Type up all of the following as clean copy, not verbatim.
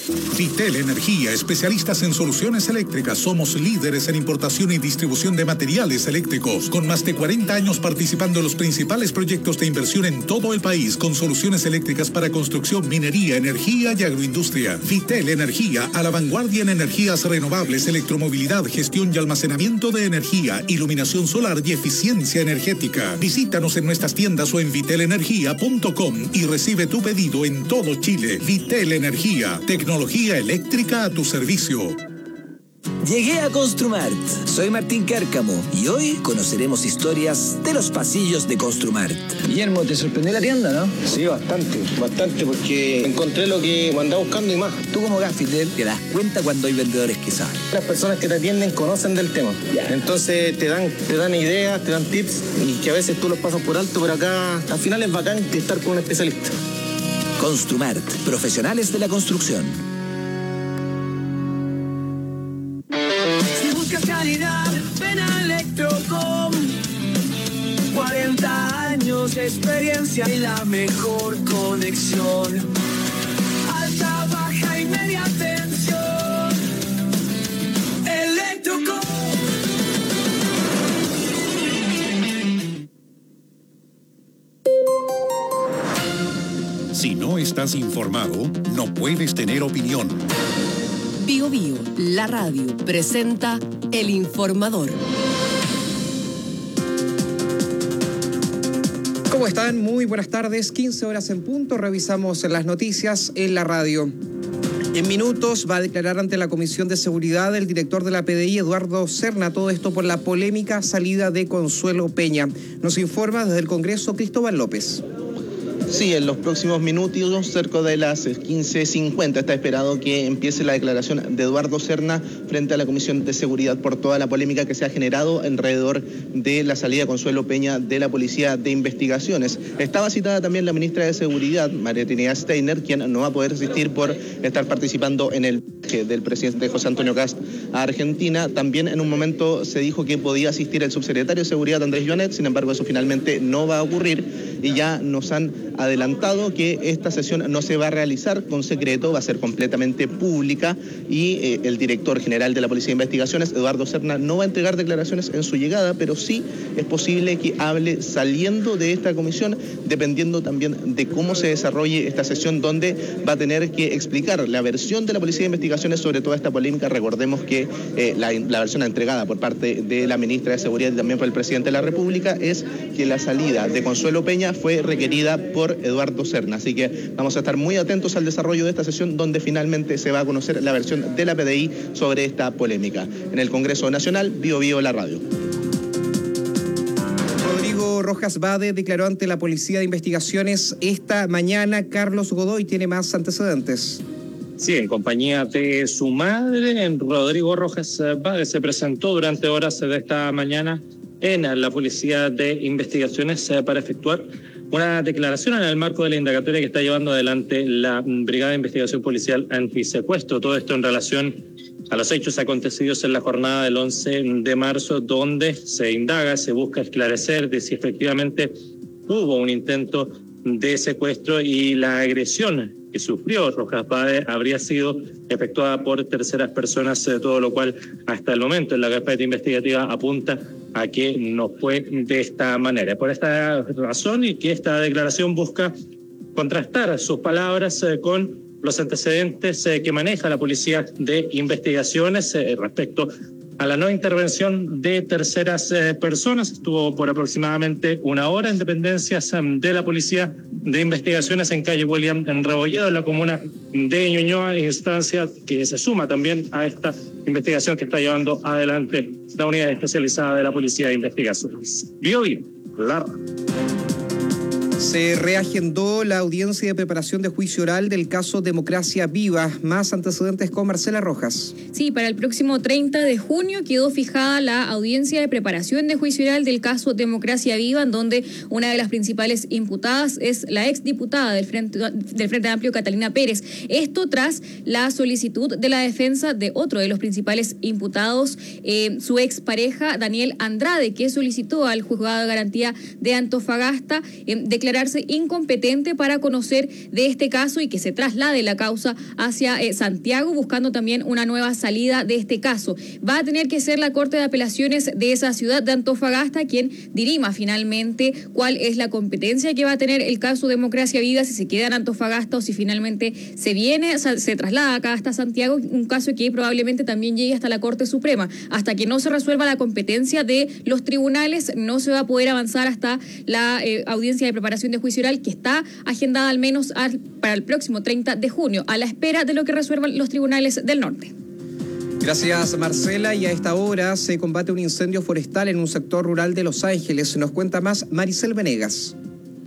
Vitel Energía, especialistas en soluciones eléctricas. Somos líderes en importación y distribución de materiales eléctricos, con más de 40 años participando en los principales proyectos de inversión en todo el país, con soluciones eléctricas para construcción, minería, energía y agroindustria. Vitel Energía, a la vanguardia en energías renovables, electromovilidad, gestión y almacenamiento de energía, iluminación solar y eficiencia energética. Visítanos en nuestras tiendas o en vitelenergia.com y recibe tu pedido en todo Chile. Vitel Energía, tecnología eléctrica a tu servicio. Llegué a Construmart. Soy Martín Cárcamo y hoy conoceremos historias de los pasillos de Construmart. Guillermo, ¿te sorprendió la tienda, no? Sí, bastante, porque encontré lo que andaba buscando y más. Tú como gaffiter te das cuenta cuando hay vendedores que saben. Las personas que te atienden conocen del tema. Entonces te dan ideas, te dan tips y que a veces tú los pasas por alto, pero acá al final es bacán estar con un especialista. Construmart, profesionales de la construcción. Calidad, ven a Electrocom. 40 años de experiencia y la mejor conexión. Alta, baja y media tensión. Electrocom. Si no estás informado, no puedes tener opinión. Bio Bio, la radio, presenta El Informador. ¿Cómo están? Muy buenas tardes, 15 horas en punto, revisamos las noticias en la radio. En minutos va a declarar ante la Comisión de Seguridad el director de la PDI, Eduardo Serna, todo esto por la polémica salida de Consuelo Peña. Nos informa desde el Congreso Cristóbal López. Sí, en los próximos minutos, cerca de las 15:50, está esperado que empiece la declaración de Eduardo Serna frente a la Comisión de Seguridad por toda la polémica que se ha generado alrededor de la salida de Consuelo Peña de la Policía de Investigaciones. Estaba citada también la ministra de Seguridad, María Trinidad Steiner, quien no va a poder asistir por estar participando en el viaje del presidente José Antonio Kast a Argentina. También en un momento se dijo que podía asistir el subsecretario de Seguridad, Andrés Joanet, sin embargo eso finalmente no va a ocurrir y ya nos han adelantado que esta sesión no se va a realizar con secreto, va a ser completamente pública y el director general de la Policía de Investigaciones, Eduardo Serna, no va a entregar declaraciones en su llegada, pero sí es posible que hable saliendo de esta comisión, dependiendo también de cómo se desarrolle esta sesión, donde va a tener que explicar la versión de la Policía de Investigaciones sobre toda esta polémica. Recordemos que la versión entregada por parte de la ministra de Seguridad y también por el presidente de la República es que la salida de Consuelo Peña fue requerida por Eduardo Serna. Así que vamos a estar muy atentos al desarrollo de esta sesión, donde finalmente se va a conocer la versión de la PDI sobre esta polémica. En el Congreso Nacional, Bio Bio, la radio. Rodrigo Rojas Bade declaró ante la Policía de Investigaciones esta mañana. Carlos Godoy tiene más antecedentes. Sí, en compañía de su madre, Rodrigo Rojas Bade se presentó durante horas de esta mañana en la Policía de Investigaciones para efectuar una declaración en el marco de la indagatoria que está llevando adelante la Brigada de Investigación Policial Antisecuestro. Todo esto en relación a los hechos acontecidos en la jornada del 11 de marzo, donde se indaga, se busca esclarecer de si efectivamente hubo un intento de secuestro y la agresión que sufrió Rojas Bade habría sido efectuada por terceras personas, todo lo cual hasta el momento en la carpeta investigativa apunta a que no fue de esta manera. Por esta razón y que esta declaración busca contrastar sus palabras con los antecedentes que maneja la Policía de Investigaciones respecto a la no intervención de terceras personas. Estuvo por aproximadamente una hora en dependencias de la Policía de Investigaciones en calle William en Rebolledo, en la comuna de Ñuñoa, instancia que se suma también a esta investigación que está llevando adelante la unidad especializada de la Policía de Investigaciones. Bio Bio, la... Se reagendó la audiencia de preparación de juicio oral del caso Democracia Viva. Más antecedentes con Marcela Rojas. Sí, para el próximo 30 de junio quedó fijada la audiencia de preparación de juicio oral del caso Democracia Viva, en donde una de las principales imputadas es la exdiputada del Frente Amplio, Catalina Pérez. Esto tras la solicitud de la defensa de otro de los principales imputados, su expareja Daniel Andrade, que solicitó al juzgado de garantía de Antofagasta declararse incompetente para conocer de este caso y que se traslade la causa hacia Santiago, buscando también una nueva salida de este caso. Va a tener que ser la Corte de Apelaciones de esa ciudad de Antofagasta quien dirima finalmente cuál es la competencia que va a tener el caso Democracia Viva, si se queda en Antofagasta o si finalmente se traslada acá hasta Santiago, un caso que probablemente también llegue hasta la Corte Suprema. Hasta que no se resuelva la competencia de los tribunales, no se va a poder avanzar hasta la audiencia de preparación de juicio oral, que está agendada al menos para el próximo 30 de junio, a la espera de lo que resuelvan los tribunales del norte. Gracias, Marcela. Y a esta hora se combate un incendio forestal en un sector rural de Los Ángeles. Nos cuenta más Maricel Venegas.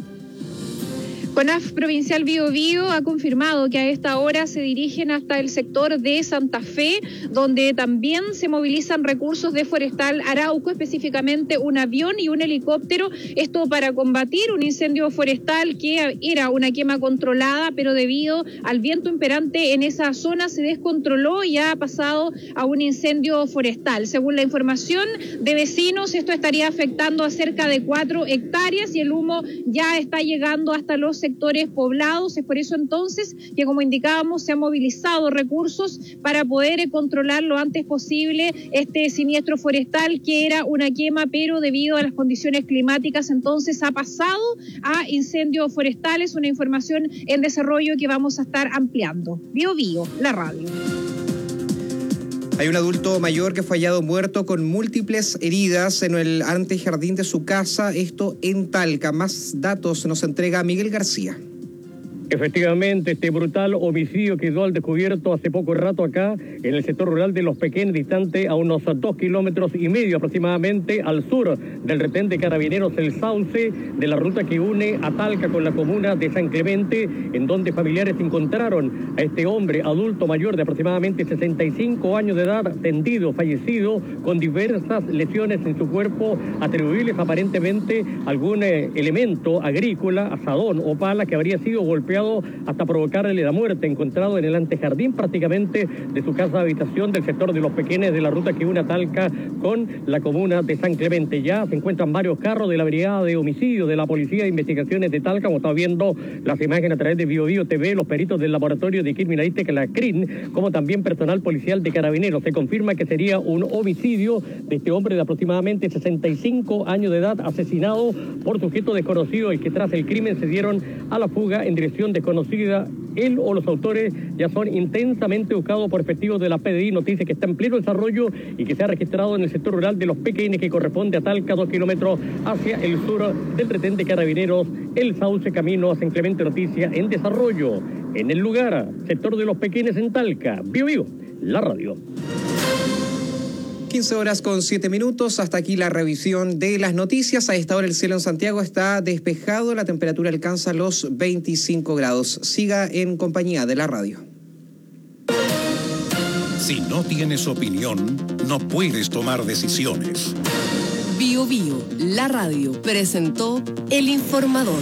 CONAF Provincial Biobío ha confirmado que a esta hora se dirigen hasta el sector de Santa Fe, donde también se movilizan recursos de Forestal Arauco, específicamente un avión y un helicóptero, esto para combatir un incendio forestal que era una quema controlada, pero debido al viento imperante en esa zona se descontroló y ha pasado a un incendio forestal. Según la información de vecinos, esto estaría afectando a cerca de 4 hectáreas y el humo ya está llegando hasta los sectores poblados. Es por eso entonces que, como indicábamos, se han movilizado recursos para poder controlar lo antes posible este siniestro forestal, que era una quema, pero debido a las condiciones climáticas entonces ha pasado a incendios forestales. Una información en desarrollo que vamos a estar ampliando. Bio Bio, la radio. Hay un adulto mayor que fue hallado muerto con múltiples heridas en el antejardín de su casa, esto en Talca. Más datos nos entrega Miguel García. Efectivamente, este brutal homicidio quedó al descubierto hace poco rato acá, en el sector rural de Los Pequeños, distante a unos 2,5 kilómetros aproximadamente al sur del retén de Carabineros El Sauce, de la ruta que une a Talca con la comuna de San Clemente, en donde familiares encontraron a este hombre adulto mayor de aproximadamente 65 años de edad, tendido, fallecido, con diversas lesiones en su cuerpo, atribuibles aparentemente a algún elemento agrícola, azadón o pala, que habría sido golpeado hasta provocarle la muerte, encontrado en el antejardín prácticamente de su casa de habitación del sector de Los Pequeños, de la ruta que une a Talca con la comuna de San Clemente. Ya se encuentran varios carros de la Brigada de Homicidio de la Policía de Investigaciones de Talca, como está viendo las imágenes a través de Bio Bio TV, los peritos del Laboratorio de Criminalística, la CRIN, como también personal policial de Carabineros. Se confirma que sería un homicidio de este hombre de aproximadamente 65 años de edad, asesinado por sujetos desconocidos y que tras el crimen se dieron a la fuga en dirección desconocida. Él o los autores ya son intensamente buscados por efectivos de la PDI. Noticia que está en pleno desarrollo y que se ha registrado en el sector rural de Los Pequeños, que corresponde a Talca, 2 kilómetros hacia el sur del retén de Carabineros, El Sauce, camino a San Clemente. Noticia en desarrollo en el lugar, sector de Los Pequeños en Talca. Bio Bio, la radio. 15:07. Hasta aquí la revisión de las noticias. A esta hora el cielo en Santiago está despejado, la temperatura alcanza los 25 grados. Siga en compañía de la radio. Si no tienes opinión, no puedes tomar decisiones. Bio Bio, la radio, presentó El Informador.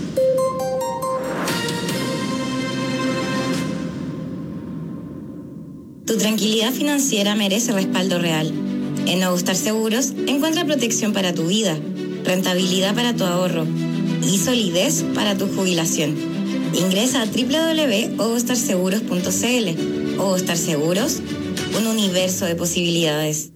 Tu tranquilidad financiera merece respaldo real. En Ogostar Seguros encuentra protección para tu vida, rentabilidad para tu ahorro y solidez para tu jubilación. Ingresa a www.ogostarseguros.cl. Ogostar Seguros, un universo de posibilidades.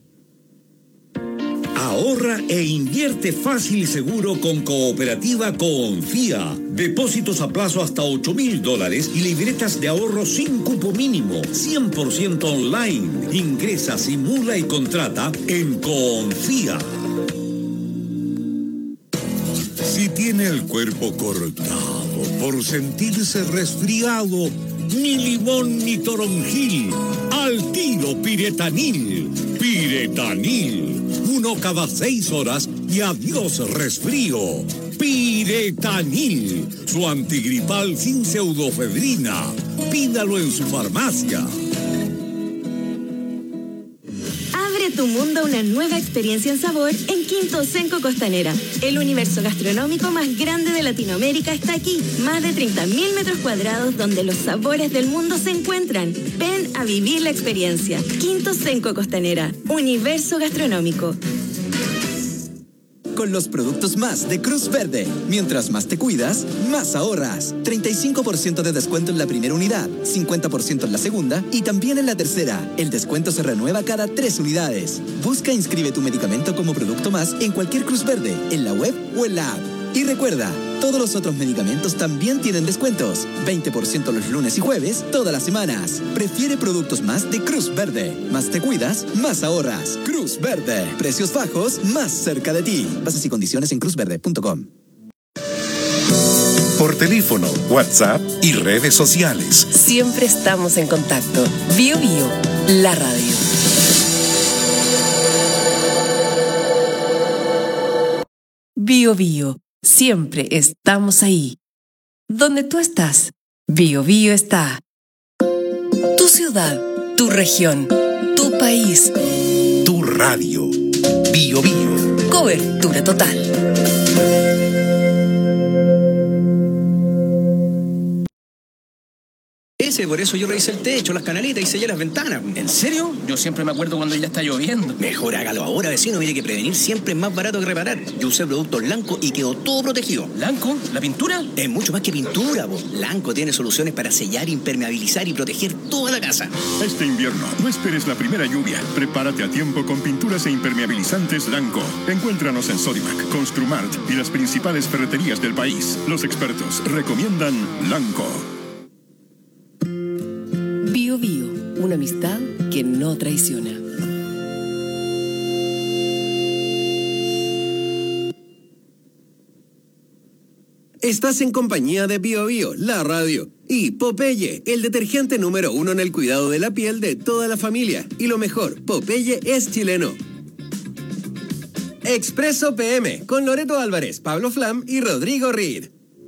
Ahorra e invierte fácil y seguro con Cooperativa Confía. Depósitos a plazo hasta $8,000 y libretas de ahorro sin cupo mínimo, 100% online. Ingresa, simula y contrata en Confía. Si tiene el cuerpo cortado por sentirse resfriado, ni limón ni toronjil, al tiro Piretanil. Piretanil, 1 cada 6 horas y adiós resfrío. Piretanil, su antigripal sin pseudofedrina. Pídalo en su farmacia. Abre tu mundo a una nueva experiencia en sabor en Quinto Senco Costanera. El universo gastronómico más grande de Latinoamérica está aquí. Más de 30.000 metros cuadrados donde los sabores del mundo se encuentran. Ven a vivir la experiencia. Quinto Senco Costanera. Universo gastronómico. Con los productos más de Cruz Verde. Mientras más te cuidas, más ahorras. 35% de descuento en la primera unidad, 50% en la segunda y también en la tercera. El descuento se renueva cada 3 unidades. Busca e inscribe tu medicamento como producto más en cualquier Cruz Verde, en la web o en la app. Y recuerda, todos los otros medicamentos también tienen descuentos. 20% los lunes y jueves, todas las semanas. Prefiere productos más de Cruz Verde. Más te cuidas, más ahorras. Cruz Verde. Precios bajos, más cerca de ti. Bases y condiciones en cruzverde.com. Por teléfono, WhatsApp y redes sociales. Siempre estamos en contacto. Bio Bio, la radio. Bio Bio. Siempre estamos ahí. Donde tú estás, Bio Bio está. Tu ciudad, tu región, tu país. Tu radio. Bio Bio. Cobertura total. Por eso yo revisé el techo, las canaletas y sellé las ventanas. ¿En serio? Yo siempre me acuerdo cuando ya está lloviendo. Mejor hágalo ahora, vecino. Mire que prevenir siempre es más barato que reparar. Yo usé productos Lanco y quedó todo protegido. ¿Lanco? ¿La pintura? Es mucho más que pintura, po. Lanco tiene soluciones para sellar, impermeabilizar y proteger toda la casa. Este invierno, no esperes la primera lluvia. Prepárate a tiempo con pinturas e impermeabilizantes Lanco. Encuéntranos en Sodimac, Construmart y las principales ferreterías del país. Los expertos recomiendan Lanco. Bio Bio, una amistad que no traiciona. Estás en compañía de Bio Bio, la radio, y Popeye, el detergente número 1 en el cuidado de la piel de toda la familia. Y lo mejor, Popeye es chileno. Expreso PM, con Loreto Álvarez, Pablo Flam y Rodrigo Reed.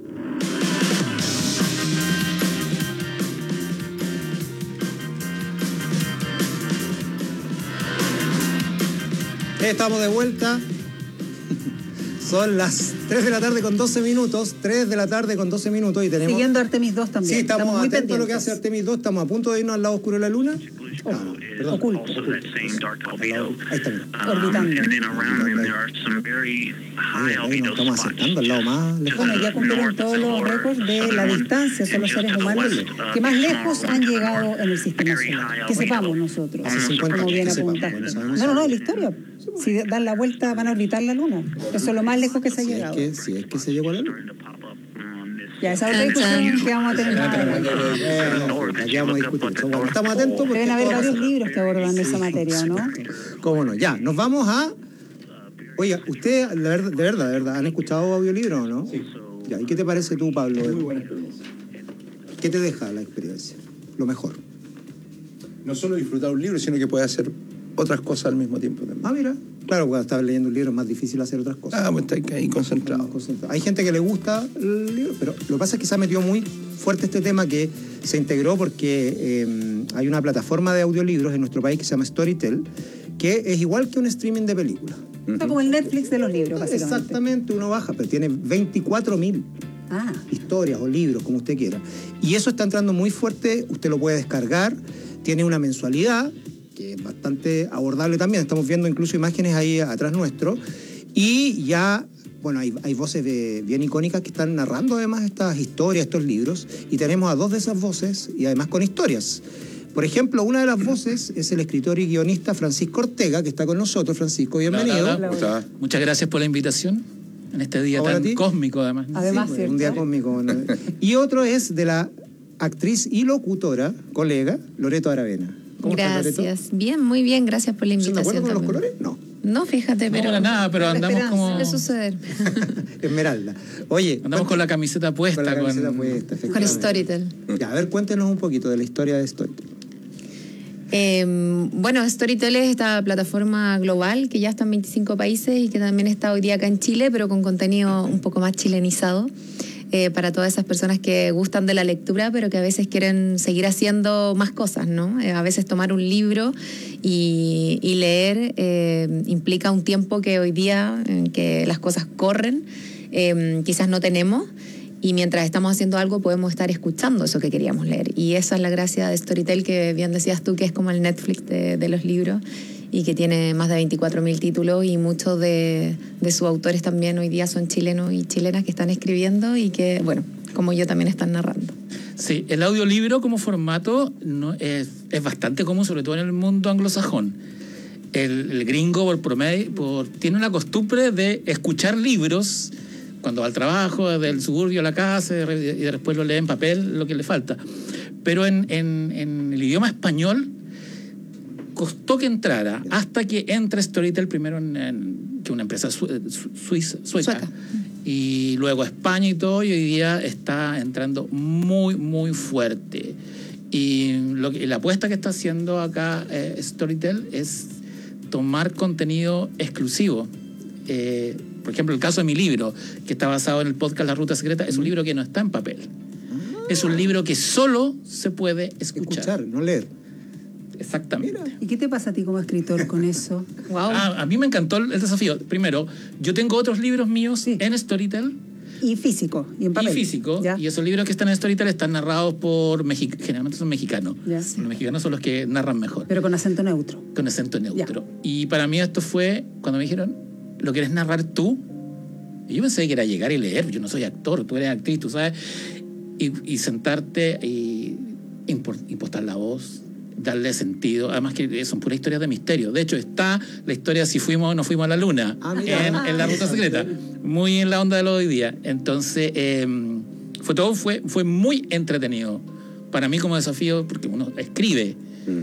Estamos de vuelta. Son las 3 de la tarde con 12 minutos. 3 de la tarde con 12 minutos y tenemos... Siguiendo Artemis 2 también. Sí, estamos muy atentos a lo que hace Artemis 2. Estamos a punto de irnos al lado oscuro de la luna. Oculto. Ahí está. Orbitando. Ahí nos estamos acercando al lado más lejos. Bueno, ya cumplieron todos los récords de la distancia. Son los seres humanos que más lejos han llegado en el sistema solar. Que sepamos nosotros. Hace 50 como bien años. apuntaste. No, la historia. Si dan la vuelta van a orbitar la luna. Eso es lo más lejos que se ha llegado. Si es que se llegó a la luna. Ya, esa otra discusión que vamos a tener más adelante. Aquí vamos a discutir. Bueno, estamos atentos porque... Deben haber varios libros que abordan esa materia, ¿no? Cómo no. Ya, nos vamos a... Oiga, ¿ustedes de verdad, han escuchado audiolibros o no? Sí. Ya, ¿y qué te parece tú, Pablo? Muy buena experiencia. ¿Qué te deja la experiencia? Lo mejor. No solo disfrutar un libro, sino que puede hacer otras cosas al mismo tiempo también. Ah, mira. Claro, cuando estás leyendo un libro es más difícil hacer otras cosas. Pues está ahí concentrado. Hay gente que le gusta el libro, pero lo que pasa es que se ha metido muy fuerte este tema que se integró porque hay una plataforma de audiolibros en nuestro país que se llama Storytel, que es igual que un streaming de películas. Está como el Netflix de los libros, básicamente. Exactamente, uno baja, pero tiene 24.000 historias o libros, como usted quiera. Y eso está entrando muy fuerte, usted lo puede descargar, tiene una mensualidad que es bastante abordable también. Estamos viendo incluso imágenes ahí atrás nuestro. Y ya, bueno, hay voces bien icónicas que están narrando además estas historias, estos libros. Y tenemos a 2 de esas voces y además con historias. Por ejemplo, una de las voces es el escritor y guionista Francisco Ortega, que está con nosotros. Francisco, bienvenido. Hola. Muchas gracias por la invitación en este día tan cósmico, además. Además, sí, un día cósmico. Y otro es de la actriz y locutora, colega, Loreto Aravena. ¿Cómo gracias. Estás, Loreto? Bien, muy bien, gracias por la invitación. ¿Se me acuerdan con los colores? No. No, fíjate, pero... No, nada, pero andamos como... Suele suceder. Esmeralda. Oye... Andamos con la camiseta puesta. Con la camiseta puesta, con Storytel. Ya, a ver, cuéntenos un poquito de la historia de Storytel. Bueno, Storytel es esta plataforma global que ya está en 25 países y que también está hoy día acá en Chile, pero con contenido un poco más chilenizado. para todas esas personas que gustan de la lectura, pero que a veces quieren seguir haciendo más cosas, ¿no? A veces tomar un libro y leer implica un tiempo que hoy día, en que las cosas corren, quizás no tenemos. Y mientras estamos haciendo algo podemos estar escuchando eso que queríamos leer. Y esa es la gracia de Storytel, que bien decías tú, que es como el Netflix de los libros, y que tiene más de 24.000 títulos, y muchos de sus autores también hoy día son chilenos y chilenas que están escribiendo y que, bueno, como yo, también están narrando. Sí, el audiolibro como formato es bastante común, sobre todo en el mundo anglosajón. El gringo, por promedio, tiene una costumbre de escuchar libros cuando va al trabajo, del suburbio a la casa, y después lo lee en papel, lo que le falta. Pero en el idioma español costó que entrara, hasta que entra Storytel primero que una empresa sueca. Y luego España y todo, y hoy día está entrando muy, muy fuerte. Y la apuesta que está haciendo acá Storytel es tomar contenido exclusivo. Por ejemplo, el caso de mi libro, que está basado en el podcast La Ruta Secreta, es un libro que no está en papel. Es un libro que solo se puede escuchar, no leer. Exactamente. Mira. ¿Y qué te pasa a ti como escritor con eso? Wow. A mí me encantó el desafío. Primero, yo tengo otros libros míos en Storytel. Y físico, y en papel. Y físico. ¿Ya? Y esos libros que están en Storytel están narrados por generalmente son mexicanos. ¿Ya? Los mexicanos son los que narran mejor. Pero con acento neutro. Con acento neutro. ¿Ya? Y para mí esto fue, cuando me dijeron, ¿lo quieres narrar tú? Y yo pensé que era llegar y leer. Yo no soy actor, tú eres actriz, tú sabes. Y sentarte y impostar la voz, darle sentido. Además que son puras historias de misterio. De hecho, está la historia si fuimos o no fuimos a la luna en La Ruta Secreta. Muy en la onda de lo de hoy día. Entonces, fue muy entretenido. Para mí como desafío, porque uno escribe,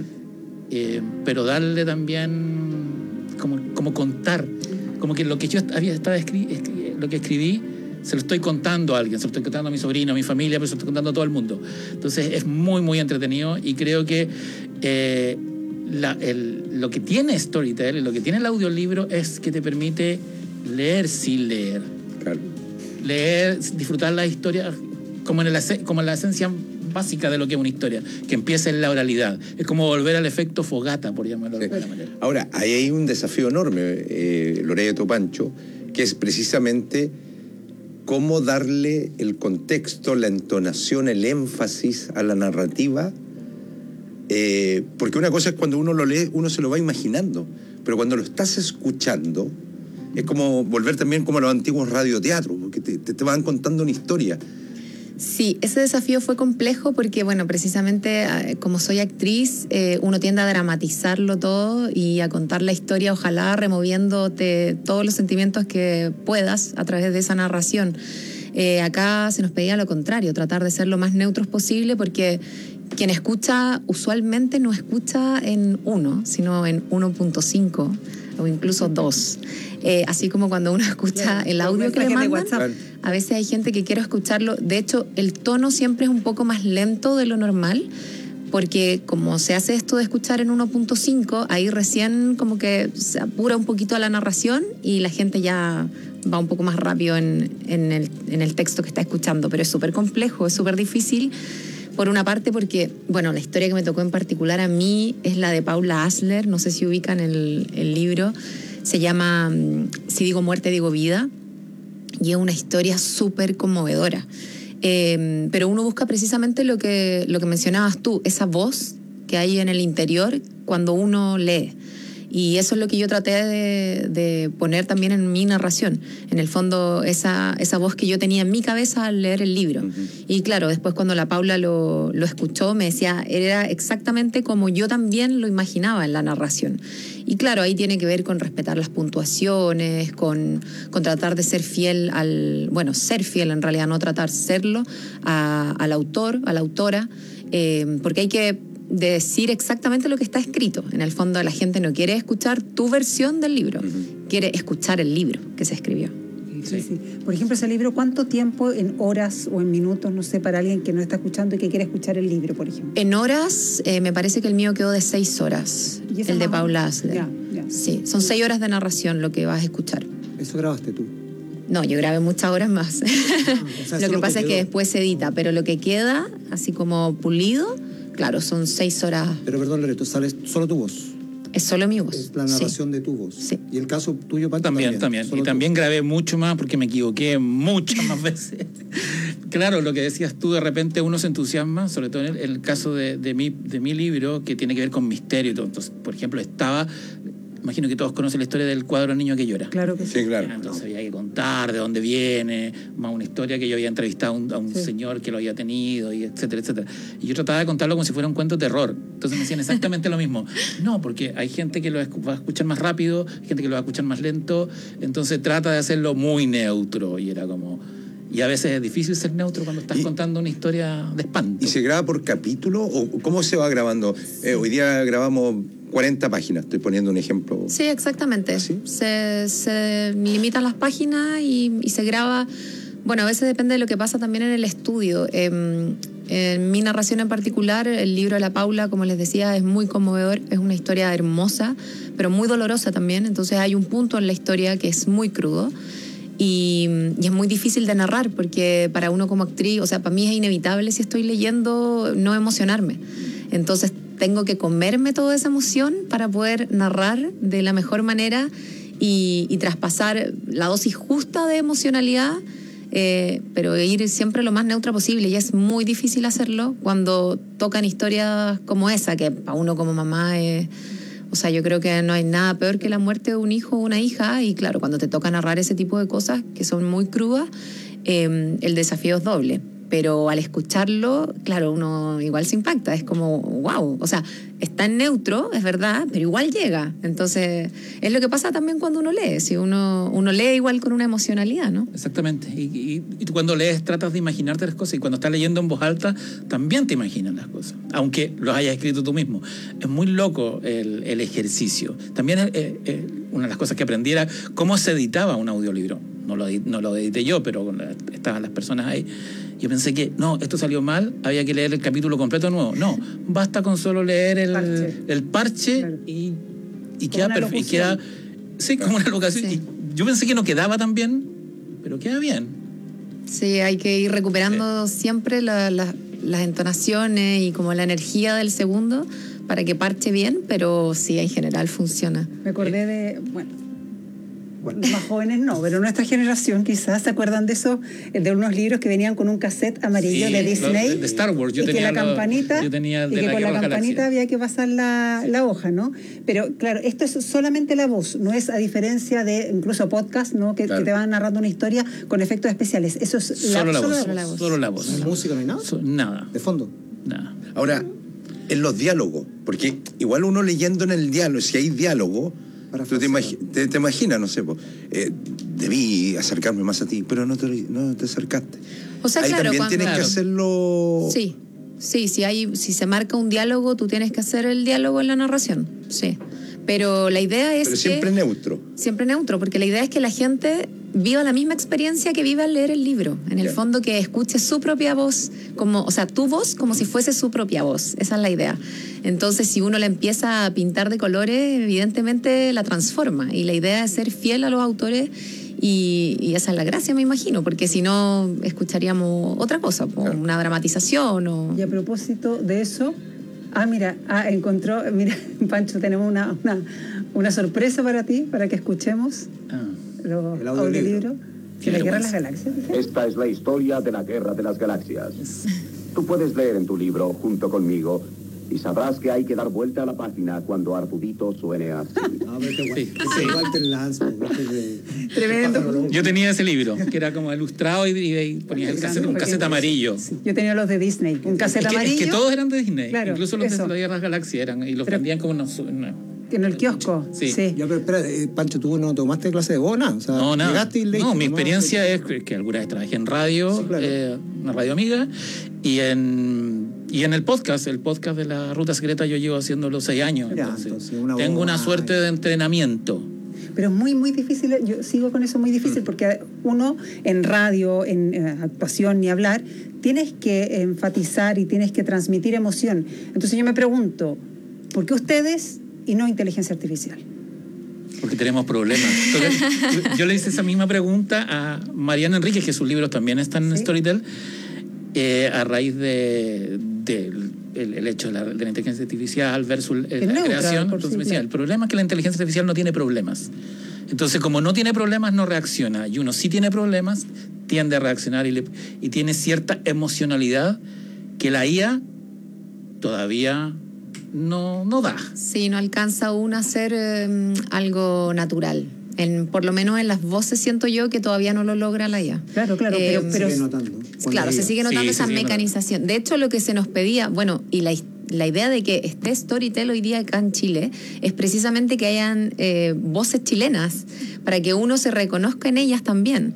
pero darle también como contar. Como que lo que yo lo que escribí, se lo estoy contando a alguien, se lo estoy contando a mi sobrino, a mi familia, pero se lo estoy contando a todo el mundo. Entonces es muy, muy entretenido, y creo que lo que tiene Storytel, lo que tiene el audiolibro, es que te permite leer sin leer. Claro. Leer, disfrutar la historia como en la esencia básica de lo que es una historia, que empieza en la oralidad. Es como volver al efecto fogata, por llamarlo de alguna manera. Ahora, ahí hay un desafío enorme, Loreto Pancho, que es precisamente cómo darle el contexto, la entonación, el énfasis a la narrativa, porque una cosa es cuando uno lo lee, uno se lo va imaginando, pero cuando lo estás escuchando, es como volver también como a los antiguos radioteatros, porque te van contando una historia. Sí, ese desafío fue complejo porque, bueno, precisamente como soy actriz, uno tiende a dramatizarlo todo y a contar la historia, ojalá removiéndote todos los sentimientos que puedas a través de esa narración. Acá se nos pedía lo contrario, tratar de ser lo más neutros posible, porque quien escucha usualmente no escucha en 1, sino en 1.5 o incluso 2. Así como cuando uno escucha el audio que le mandan, a veces hay gente que quiere escucharlo. De hecho, el tono siempre es un poco más lento de lo normal, porque como se hace esto de escuchar en 1.5, ahí recién como que se apura un poquito la narración y la gente ya va un poco más rápido en el texto que está escuchando. Pero es súper complejo, es súper difícil. Por una parte porque, bueno, la historia que me tocó en particular a mí es la de Paula Asler, no sé si ubican el libro, se llama Si digo muerte, digo vida, y es una historia súper conmovedora. Pero uno busca precisamente lo que mencionabas tú, esa voz que hay en el interior cuando uno lee. Y eso es lo que yo traté de poner también en mi narración. En el fondo, esa voz que yo tenía en mi cabeza al leer el libro. Uh-huh. Y claro, después cuando la Paula lo escuchó, me decía, era exactamente como yo también lo imaginaba en la narración. Y claro, ahí tiene que ver con respetar las puntuaciones, con tratar de ser fiel ser fiel en realidad, no tratar de serlo, al autor, a la autora, porque hay que decir exactamente lo que está escrito. En el fondo la gente no quiere escuchar tu versión del libro, quiere escuchar el libro que se escribió. Sí. Por ejemplo, ese libro, ¿cuánto tiempo en horas o en minutos, no sé, para alguien que no está escuchando y que quiere escuchar el libro, por ejemplo? En horas, me parece que el mío quedó de 6 horas, el de Paula Asler. Ya. Sí, son 6 horas de narración lo que vas a escuchar. ¿Eso grabaste tú? No, yo grabé muchas horas más. Lo que pasa es que después se edita, pero lo que queda, así como pulido, claro, son 6 horas. Pero perdón, Loreto, ¿sale solo tu voz? Es solo mi voz. Es la narración de tu voz. Sí. ¿Y el caso tuyo, Pancho? También. Y también grabé mucho más porque me equivoqué muchas más veces. Claro, lo que decías tú, de repente uno se entusiasma, sobre todo en el caso de mi libro, que tiene que ver con misterio y todo. Entonces, por ejemplo, imagino que todos conocen la historia del cuadro Niño que llora. Claro que sí. Claro. Entonces había que contar de dónde viene, más una historia que yo había entrevistado a un señor que lo había tenido, y etcétera, etcétera. Y yo trataba de contarlo como si fuera un cuento de terror. Entonces me decían exactamente lo mismo. No, porque hay gente que lo va a escuchar más rápido, hay gente que lo va a escuchar más lento, entonces trata de hacerlo muy neutro. Y era como... Y a veces es difícil ser neutro cuando estás contando una historia de espanto. ¿Y se graba por capítulo o cómo se va grabando? Hoy día grabamos 40 páginas, estoy poniendo un ejemplo. Sí, exactamente. ¿Sí? Se limitan las páginas y se graba. Bueno, a veces depende de lo que pasa también en el estudio. En mi narración en particular, el libro de la Paula, como les decía, es muy conmovedor, es una historia hermosa, pero muy dolorosa también. Entonces hay un punto en la historia que es muy crudo. Y es muy difícil de narrar porque para uno como actriz, o sea, para mí es inevitable si estoy leyendo no emocionarme. Entonces tengo que comerme toda esa emoción para poder narrar de la mejor manera y traspasar la dosis justa de emocionalidad, pero ir siempre lo más neutra posible. Y es muy difícil hacerlo cuando tocan historias como esa, que para uno como mamá es... O sea, yo creo que no hay nada peor que la muerte de un hijo o una hija, y claro, cuando te toca narrar ese tipo de cosas que son muy crudas, el desafío es doble. Pero al escucharlo, claro, uno igual se impacta, es como, wow, o sea, está en neutro, es verdad, pero igual llega. Entonces, es lo que pasa también cuando uno lee, si uno lee igual con una emocionalidad, ¿no? Exactamente, y tú cuando lees tratas de imaginarte las cosas, y cuando estás leyendo en voz alta también te imaginas las cosas, aunque los hayas escrito tú mismo. Es muy loco el ejercicio. También una de las cosas que aprendí era cómo se editaba un audiolibro. No lo edité yo, pero estaban las personas ahí. Yo pensé que, no, esto salió mal, había que leer el capítulo completo de nuevo. No, basta con solo leer el parche claro. y queda perfecto. Sí, como una locación. Sí. Y yo pensé que no quedaba tan bien, pero queda bien. Sí, hay que ir recuperando siempre las entonaciones y como la energía del segundo para que parche bien, pero sí, en general funciona. Me acordé de... Bueno, más jóvenes no, pero nuestra generación quizás se acuerdan de eso, de unos libros que venían con un cassette amarillo de Disney, de Star Wars. Yo tenía con la campanita había que pasar la hoja, ¿no? Pero claro, esto es solamente la voz, no es a diferencia de incluso podcast, ¿no? Que te van narrando una historia con efectos especiales. Eso es solo la voz. Solo la voz. ¿No hay música, no hay nada? Nada. ¿De fondo? Nada. Ahora, en los diálogos, porque igual uno leyendo en el diálogo, si hay diálogo, tú te imaginas, no sé, debí acercarme más a ti, pero no te acercaste. O sea, ahí claro, también tienes que hacerlo... Sí, si se marca un diálogo, tú tienes que hacer el diálogo en la narración, sí. Pero la idea es siempre neutro. Siempre neutro, porque la idea es que la gente viva la misma experiencia que vive al leer el libro. En el fondo, que escuche su propia voz, o sea, tu voz como si fuese su propia voz. Esa es la idea. Entonces, si uno la empieza a pintar de colores, evidentemente la transforma. Y la idea es ser fiel a los autores y esa es la gracia, me imagino, porque si no, escucharíamos otra cosa, una dramatización. Y a propósito de eso... mira, Pancho, tenemos una sorpresa para ti, para que escuchemos el audiolibro de la Guerra de las Galaxias. Esta es la historia de la Guerra de las Galaxias. Tú puedes leer en tu libro junto conmigo y sabrás que hay que dar vuelta a la página cuando Artudito suene así. Tremendo. Yo tenía ese libro, que era como ilustrado y ponía un cassette amarillo. Yo tenía los de Disney, un cassette amarillo. Es que todos eran de Disney, claro, incluso los de la Guerra de las Galaxias eran, y los vendían como en el kiosco. Sí. Ya, pero espera, Pancho, ¿tú no tomaste clase de voz, nada? O sea, no, nada. Llegaste y leíste. No, mi experiencia es que alguna vez trabajé en radio, sí, claro. Una radio amiga, y en el podcast de la Ruta Secreta yo llevo haciéndolo 6 años. Ya, entonces tengo una suerte de entrenamiento. Pero es muy, muy difícil, yo sigo con eso muy difícil, porque uno en radio, en actuación ni hablar, tienes que enfatizar y tienes que transmitir emoción. Entonces yo me pregunto, ¿por qué ustedes y no inteligencia artificial? Porque tenemos problemas. Entonces, yo le hice esa misma pregunta a Mariana Enríquez, que sus libros también están en Storytel, a raíz del hecho de la inteligencia artificial versus la creación. Entonces me decía, el problema es que la inteligencia artificial no tiene problemas. Entonces, como no tiene problemas, no reacciona. Y uno sí tiene problemas, tiende a reaccionar y tiene cierta emocionalidad que la IA todavía no da. Sí, no alcanza aún a ser algo natural. Por lo menos en las voces siento yo que todavía no lo logra la IA. Claro, pero se sigue notando. Claro, se sigue notando esa mecanización. De hecho, lo que se nos pedía, bueno, y la idea de que esté Storytel hoy día acá en Chile es precisamente que hayan voces chilenas para que uno se reconozca en ellas también.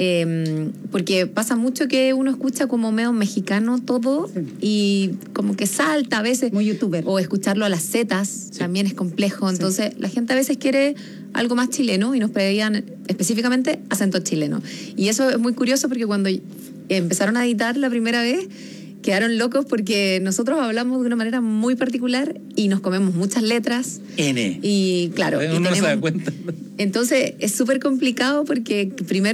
Porque pasa mucho que uno escucha como medio mexicano todo y como que salta a veces. Muy youtuber. O escucharlo a las zetas también es complejo. Entonces la gente a veces quiere algo más chileno y nos pedían específicamente acento chileno. Y eso es muy curioso porque cuando empezaron a editar la primera vez quedaron locos porque nosotros hablamos de una manera muy particular y nos comemos muchas letras. Y claro, uno no se da cuenta. Entonces es súper complicado porque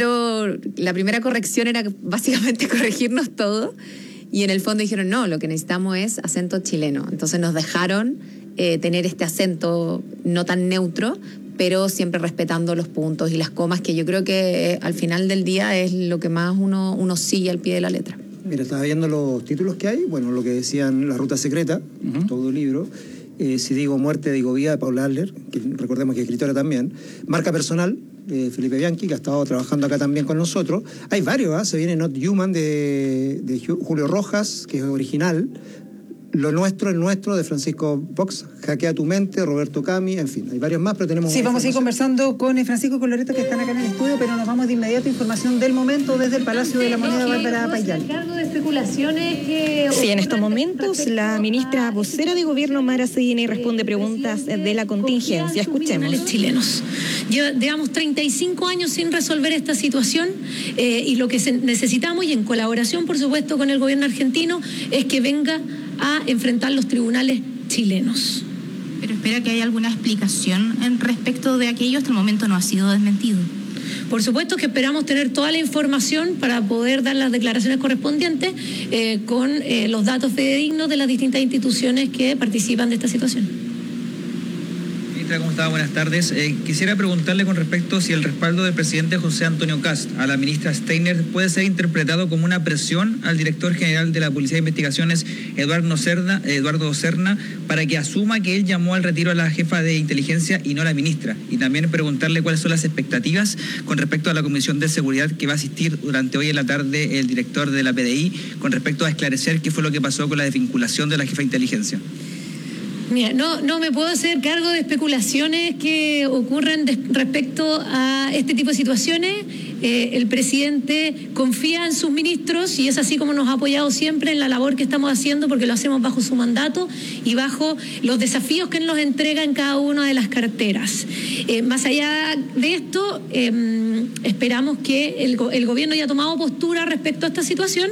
la primera corrección era básicamente corregirnos todo y en el fondo dijeron, no, lo que necesitamos es acento chileno. Entonces nos dejaron tener este acento no tan neutro, pero siempre respetando los puntos y las comas, que yo creo que al final del día es lo que más uno sigue al pie de la letra. Mira, estaba viendo los títulos que hay, bueno, lo que decían La Ruta Secreta, todo el libro, Si digo muerte, digo vida, de Paula Adler, que recordemos que es escritora también, Marca Personal, de Felipe Bianchi, que ha estado trabajando acá también con nosotros. Hay varios, se viene Not Human, de Julio Rojas, que es original, Lo Nuestro, el Nuestro, de Francisco Vox, Hackea tu Mente, Roberto Cami, en fin, hay varios más, pero tenemos... Sí, vamos a ir conversando con Francisco y con Loreto, que están acá en el estudio, pero nos vamos de inmediato a información del momento desde el Palacio de la Moneda, Bárbara Payán. Sí, en estos momentos la ministra vocera de Gobierno, Mara Seguinay, responde preguntas de la contingencia. Escuchemos. Chilenos. Llevamos 35 años sin resolver esta situación y lo que necesitamos, y en colaboración, por supuesto, con el gobierno argentino, es que venga a enfrentar los tribunales chilenos. ¿Pero espera que haya alguna explicación en respecto de aquello? Hasta el momento no ha sido desmentido. Por supuesto que esperamos tener toda la información para poder dar las declaraciones correspondientes con los datos fidedignos de las distintas instituciones que participan de esta situación. Ministra, ¿cómo está? Buenas tardes. Quisiera preguntarle con respecto si el respaldo del presidente José Antonio Kast a la ministra Steiner puede ser interpretado como una presión al director general de la Policía de Investigaciones, Eduardo Serna, para que asuma que él llamó al retiro a la jefa de inteligencia y no a la ministra. Y también preguntarle cuáles son las expectativas con respecto a la Comisión de Seguridad que va a asistir durante hoy en la tarde el director de la PDI con respecto a esclarecer qué fue lo que pasó con la desvinculación de la jefa de inteligencia. Mira, no me puedo hacer cargo de especulaciones que ocurren respecto a este tipo de situaciones. El presidente confía en sus ministros y es así como nos ha apoyado siempre en la labor que estamos haciendo, porque lo hacemos bajo su mandato y bajo los desafíos que él nos entrega en cada una de las carteras. Más allá de esto, esperamos que el gobierno haya tomado postura respecto a esta situación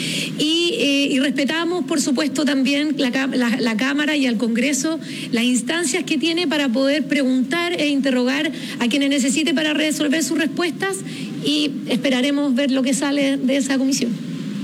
y respetamos, por supuesto, también la Cámara y al Congreso las instancias que tiene para poder preguntar e interrogar a quienes necesite para resolver sus respuestas, y esperaremos ver lo que sale de esa comisión.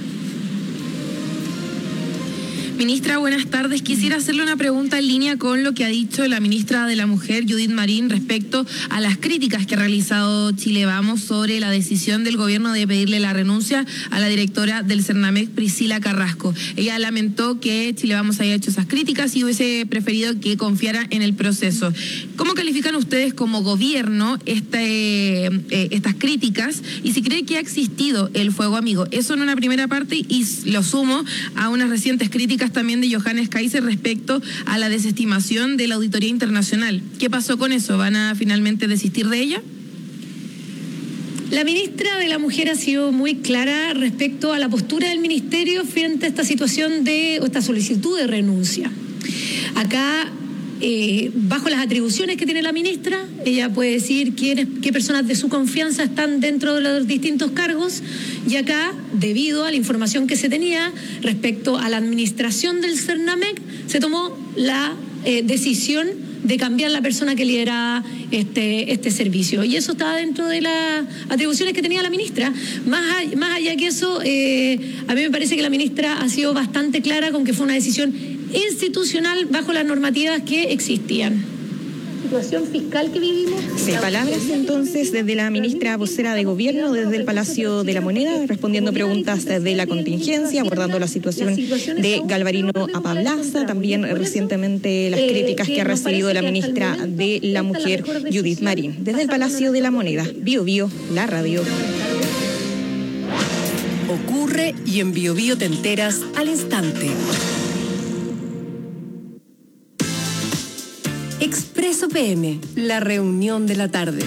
Ministra, buenas tardes. Quisiera hacerle una pregunta en línea con lo que ha dicho la ministra de la Mujer, Judith Marín, respecto a las críticas que ha realizado Chile Vamos sobre la decisión del gobierno de pedirle la renuncia a la directora del Cernamec, Priscila Carrasco. Ella lamentó que Chile Vamos haya hecho esas críticas y hubiese preferido que confiara en el proceso. ¿Cómo califican ustedes como gobierno estas críticas? Y si cree que ha existido el fuego amigo. Eso en una primera parte, y lo sumo a unas recientes críticas también de Johannes Kaiser respecto a la desestimación de la auditoría internacional. ¿Qué pasó con eso? ¿Van a finalmente desistir de ella? La ministra de la Mujer ha sido muy clara respecto a la postura del ministerio frente a esta situación o esta solicitud de renuncia. Acá, bajo las atribuciones que tiene la ministra, ella puede decir qué personas de su confianza están dentro de los distintos cargos, y acá, debido a la información que se tenía respecto a la administración del Cernamec, se tomó la decisión de cambiar la persona que lideraba este servicio. Y eso estaba dentro de las atribuciones que tenía la ministra. Más allá que eso, a mí me parece que la ministra ha sido bastante clara con que fue una decisión institucional bajo las normativas que existían. Situación fiscal que vivimos. Sí, palabras entonces desde la ministra vocera de Gobierno desde el Palacio de la Moneda, respondiendo preguntas de la contingencia, abordando la situación de Galvarino Apablaza, también recientemente las críticas que ha recibido la ministra de la Mujer, Judith Marín. Desde el Palacio de la Moneda, Bio Bio, la radio. Ocurre y en Bio Bio te enteras al instante. Expreso PM, la reunión de la tarde.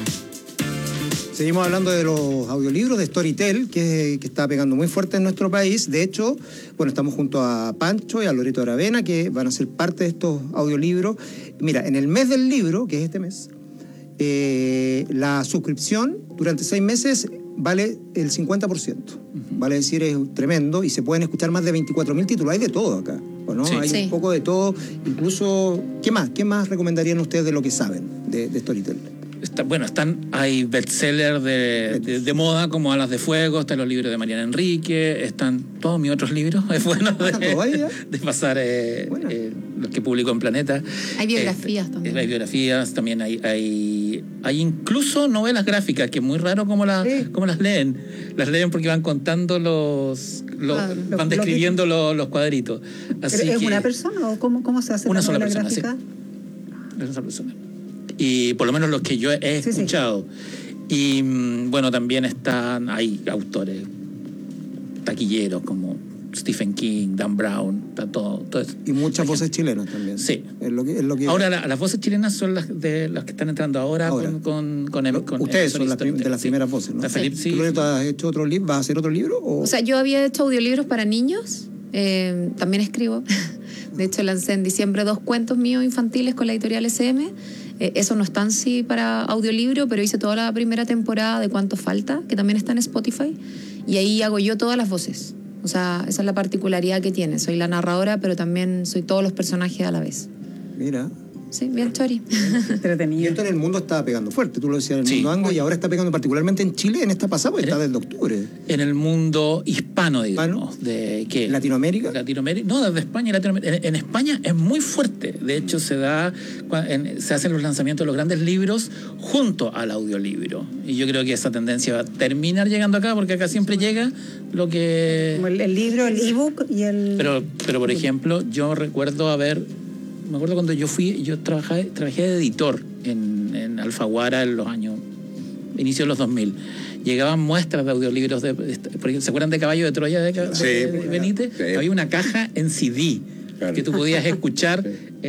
Seguimos hablando de los audiolibros de Storytel, que está pegando muy fuerte en nuestro país. De hecho, bueno, estamos junto a Pancho y a Loreto Aravena, que van a ser parte de estos audiolibros. Mira, en el mes del libro, que es este mes, la suscripción durante 6 meses vale el 50%. Vale decir, es tremendo, y se pueden escuchar más de 24.000 títulos. Hay de todo acá, ¿no? Sí. Hay un poco de todo. Incluso, ¿qué más recomendarían ustedes de lo que saben de Storytel? Hay bestsellers de moda como Alas de Fuego, están los libros de Mariana Enrique, están todos mis otros libros, es bueno de pasar los que publicó en Planeta. Hay biografías también. Hay biografías, también hay incluso novelas gráficas, que es muy raro cómo las leen. Las leen porque van contando van describiendo los cuadritos. Así ¿Es una persona o cómo se hace una la sola novela persona, gráfica? Sí. Una sola persona. Y por lo menos los que yo he escuchado. Y bueno, también hay autores taquilleros como Stephen King, Dan Brown, está todo eso. Y muchas voces chilenas también. Sí. Es lo que ahora las voces chilenas son las que están entrando ahora. Con ustedes son de las primeras voces, ¿no? Sí. ¿Tú, Loreto, has hecho otro libro? ¿Vas a hacer otro libro? O sea, yo había hecho audiolibros para niños. También escribo. De hecho, lancé en diciembre 2 cuentos míos infantiles con la editorial SM. Eso no está en sí para audiolibro, pero hice toda la primera temporada de Cuánto Falta, que también está en Spotify, y ahí hago yo todas las voces. O sea, esa es la particularidad que tiene. Soy la narradora, pero también soy todos los personajes a la vez. Mira. Sí, bien chori. Y esto en el mundo está pegando fuerte, tú lo decías, en el mundo anglo, y ahora está pegando particularmente en Chile en esta pasada, porque está desde octubre. En el mundo hispano, digamos. ¿De qué? ¿Latinoamérica? No, desde España y Latinoamérica. En España es muy fuerte. De hecho, se hacen los lanzamientos de los grandes libros junto al audiolibro. Y yo creo que esa tendencia va a terminar llegando acá, porque acá siempre llega lo que... Como el libro, el ebook y el... Pero por ejemplo, yo recuerdo me acuerdo cuando yo trabajé de editor en Alfaguara en los años, inicio de los 2000. Llegaban muestras de audiolibros, ¿se acuerdan de Caballo de Troya de Benítez? Sí. Había una caja en CD, claro, que tú podías escuchar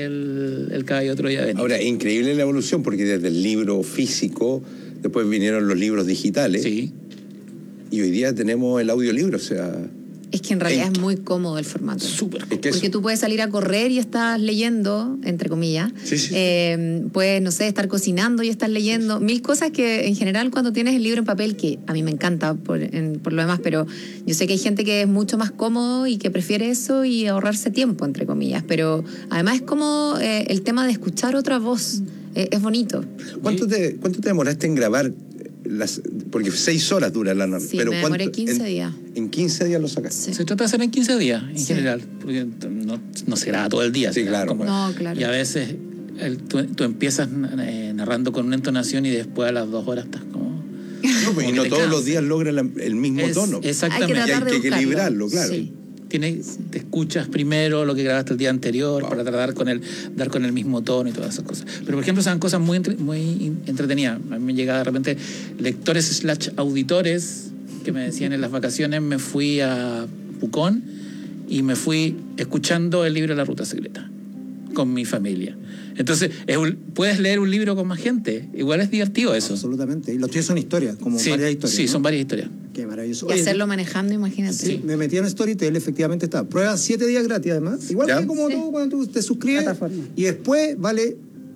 el Caballo de Troya de Benítez. Ahora, increíble la evolución, porque desde el libro físico, después vinieron los libros digitales. Sí. Y hoy día tenemos el audiolibro, o sea... Es que en realidad es muy cómodo el formato. Súper. Porque tú puedes salir a correr y estás leyendo, entre comillas. Sí. Puedes, no sé, estar cocinando y estás leyendo. 1000 cosas que en general cuando tienes el libro en papel, que a mí me encanta por lo demás, pero yo sé que hay gente que es mucho más cómodo y que prefiere eso y ahorrarse tiempo, entre comillas. Pero además es como el tema de escuchar otra voz. Es bonito. ¿Cuánto te demoraste en grabar? Porque 6 horas dura la narración. Sí, pero me demoré 15 días. ¿En 15 días lo sacaste? Sí. Se trata de hacer en 15 días, en general, porque no se graba todo el día. Sí, claro. No, claro. Y a veces tú empiezas narrando con una entonación y después a las 2 horas estás como... No, pues, y no todos los días logra el mismo tono. Exactamente. Hay que equilibrarlo, claro. Sí. Te escuchas primero lo que grabaste el día anterior, para dar con el mismo tono y todas esas cosas. Pero por ejemplo, son cosas muy entretenidas. A mí me llegaba de repente lectores / auditores que me decían en las vacaciones, me fui a Pucón y me fui escuchando el libro La Ruta Secreta con mi familia. Entonces, puedes leer un libro con más gente. Igual es divertido eso. Absolutamente. Y los tuyos son historias, varias historias. Sí, ¿no? Son varias historias. Qué maravilloso. Y hacerlo manejando, imagínate. Sí, me metí en Storytel, efectivamente está. Prueba 7 días gratis, además. Igual que como todo cuando tú te suscribes. Y después vale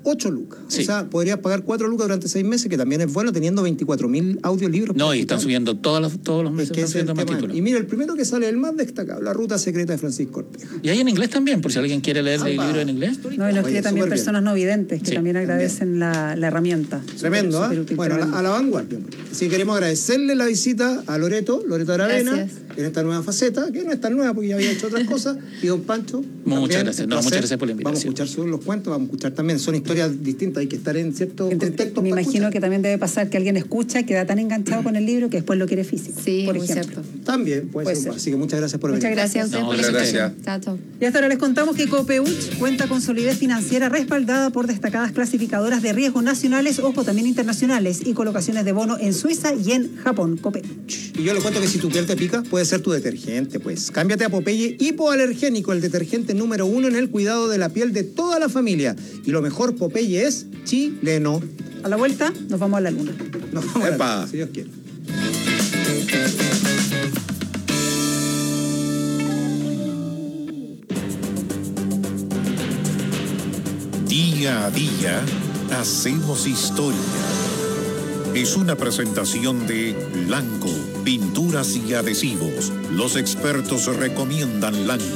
8 lucas. Sí. O sea, podrías pagar 4 lucas durante 6 meses, que también es bueno, teniendo 24.000 audiolibros. No, y están subiendo todos los meses, es que están subiendo más títulos. Y mira, el primero que sale, el más destacado, La Ruta Secreta de Francisco Ortega. Y hay en inglés también, por si alguien quiere leer el libro en inglés. No, y nos escribe también personas no videntes, que también agradecen la herramienta. Tremendo, ¿ah? Bueno, a la vanguardia. Así que queremos agradecerle la visita a Loreto Aravena, en esta nueva faceta, que no es tan nueva porque ya había hecho otras cosas, y don Pancho. Muchas gracias. Muchas gracias por la invitación. Vamos a escuchar sobre los cuentos, vamos a escuchar también, son historias distintas, hay que estar en cierto contexto. Me imagino que también debe pasar que alguien escucha, queda tan enganchado con el libro que después lo quiere físico. Sí, por muy ejemplo. cierto. También puede ser. Así que muchas gracias por venir. Muchas gracias a ustedes por la invitación. Chao. Y hasta ahora les contamos que Copeuch cuenta con solidez financiera respaldada por destacadas clasificadoras de riesgos nacionales, ojo, también internacionales, y colocaciones de bono en Suiza y en Japón. Copeuch. Y yo le cuento que si tu piel te pica, puede ser tu detergente, pues. Cámbiate a Popeye Hipoalergénico, el detergente número 1 en el cuidado de la piel de toda la familia. Y lo mejor, Popeye es chileno. A la vuelta, nos vamos a la luna. Nos vamos a la luna, si Dios quiere. Día a día, hacemos historia. Es una presentación de Lanco, pinturas y adhesivos. Los expertos recomiendan Lanco.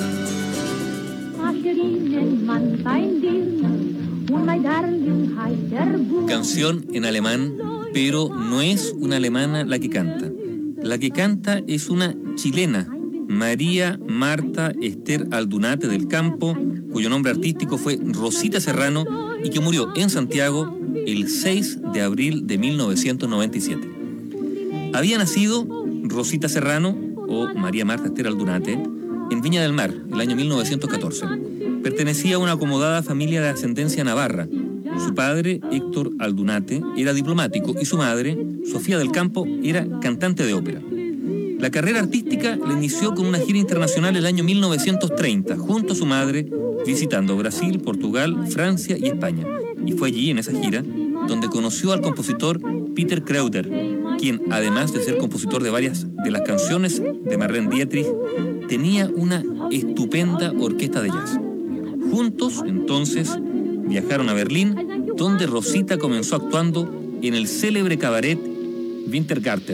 Canción en alemán, pero no es una alemana la que canta. La que canta es una chilena, María Marta Esther Aldunate del Campo, cuyo nombre artístico fue Rosita Serrano y que murió en Santiago el 6 de abril de 1997. Había nacido Rosita Serrano, o María Marta Esther Aldunate, en Viña del Mar, el año 1914. Pertenecía a una acomodada familia de ascendencia navarra. Su padre, Héctor Aldunate, era diplomático y su madre, Sofía del Campo, era cantante de ópera. La carrera artística la inició con una gira internacional el año 1930, junto a su madre, visitando Brasil, Portugal, Francia y España. Y fue allí, en esa gira, donde conoció al compositor Peter Kreuter, quien, además de ser compositor de varias de las canciones de Marlene Dietrich, tenía una estupenda orquesta de jazz. Juntos, entonces, viajaron a Berlín, donde Rosita comenzó actuando en el célebre cabaret Wintergarten.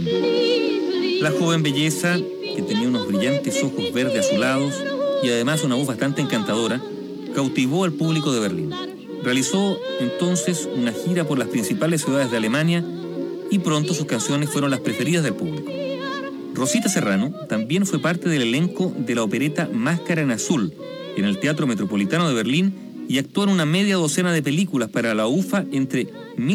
La joven belleza, que tenía unos brillantes ojos verdes azulados y además una voz bastante encantadora, cautivó al público de Berlín. Realizó entonces una gira por las principales ciudades de Alemania y pronto sus canciones fueron las preferidas del público. Rosita Serrano también fue parte del elenco de la opereta Máscara en Azul en el Teatro Metropolitano de Berlín y actuó en una media docena de películas para la UFA entre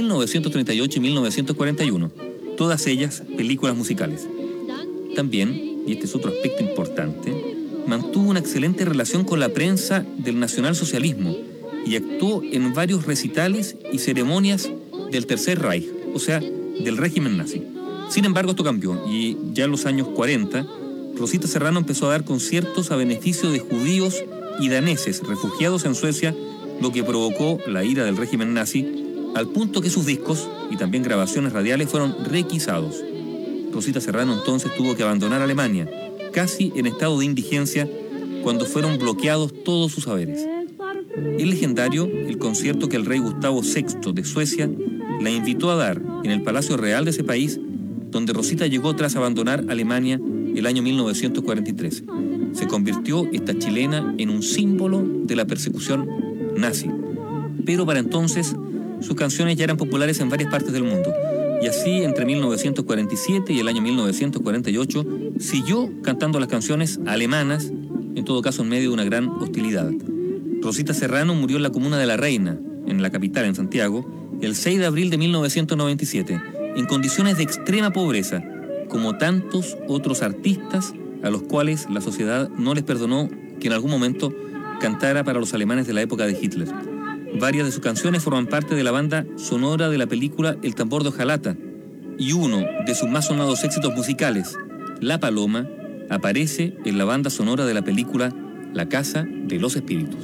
1938 y 1941, todas ellas películas musicales. También, y este es otro aspecto importante, mantuvo una excelente relación con la prensa del nacionalsocialismo y actuó en varios recitales y ceremonias del Tercer Reich, o sea, del régimen nazi. Sin embargo, esto cambió y ya en los años 40, Rosita Serrano empezó a dar conciertos a beneficio de judíos y daneses refugiados en Suecia, lo que provocó la ira del régimen nazi, al punto que sus discos y también grabaciones radiales fueron requisados. Rosita Serrano entonces tuvo que abandonar Alemania, casi en estado de indigencia, cuando fueron bloqueados todos sus saberes. Es legendario el concierto que el rey Gustavo VI de Suecia la invitó a dar en el Palacio Real de ese país, donde Rosita llegó tras abandonar Alemania el año 1943. Se convirtió esta chilena en un símbolo de la persecución nazi. Pero para entonces, sus canciones ya eran populares en varias partes del mundo. Y así, entre 1947 y el año 1948, siguió cantando las canciones alemanas, en todo caso en medio de una gran hostilidad. Rosita Serrano murió en la comuna de La Reina, en la capital, en Santiago, el 6 de abril de 1997, en condiciones de extrema pobreza, como tantos otros artistas a los cuales la sociedad no les perdonó que en algún momento cantara para los alemanes de la época de Hitler. Varias de sus canciones forman parte de la banda sonora de la película El tambor de hojalata, y uno de sus más sonados éxitos musicales, La Paloma, aparece en la banda sonora de la película La Casa de los Espíritus.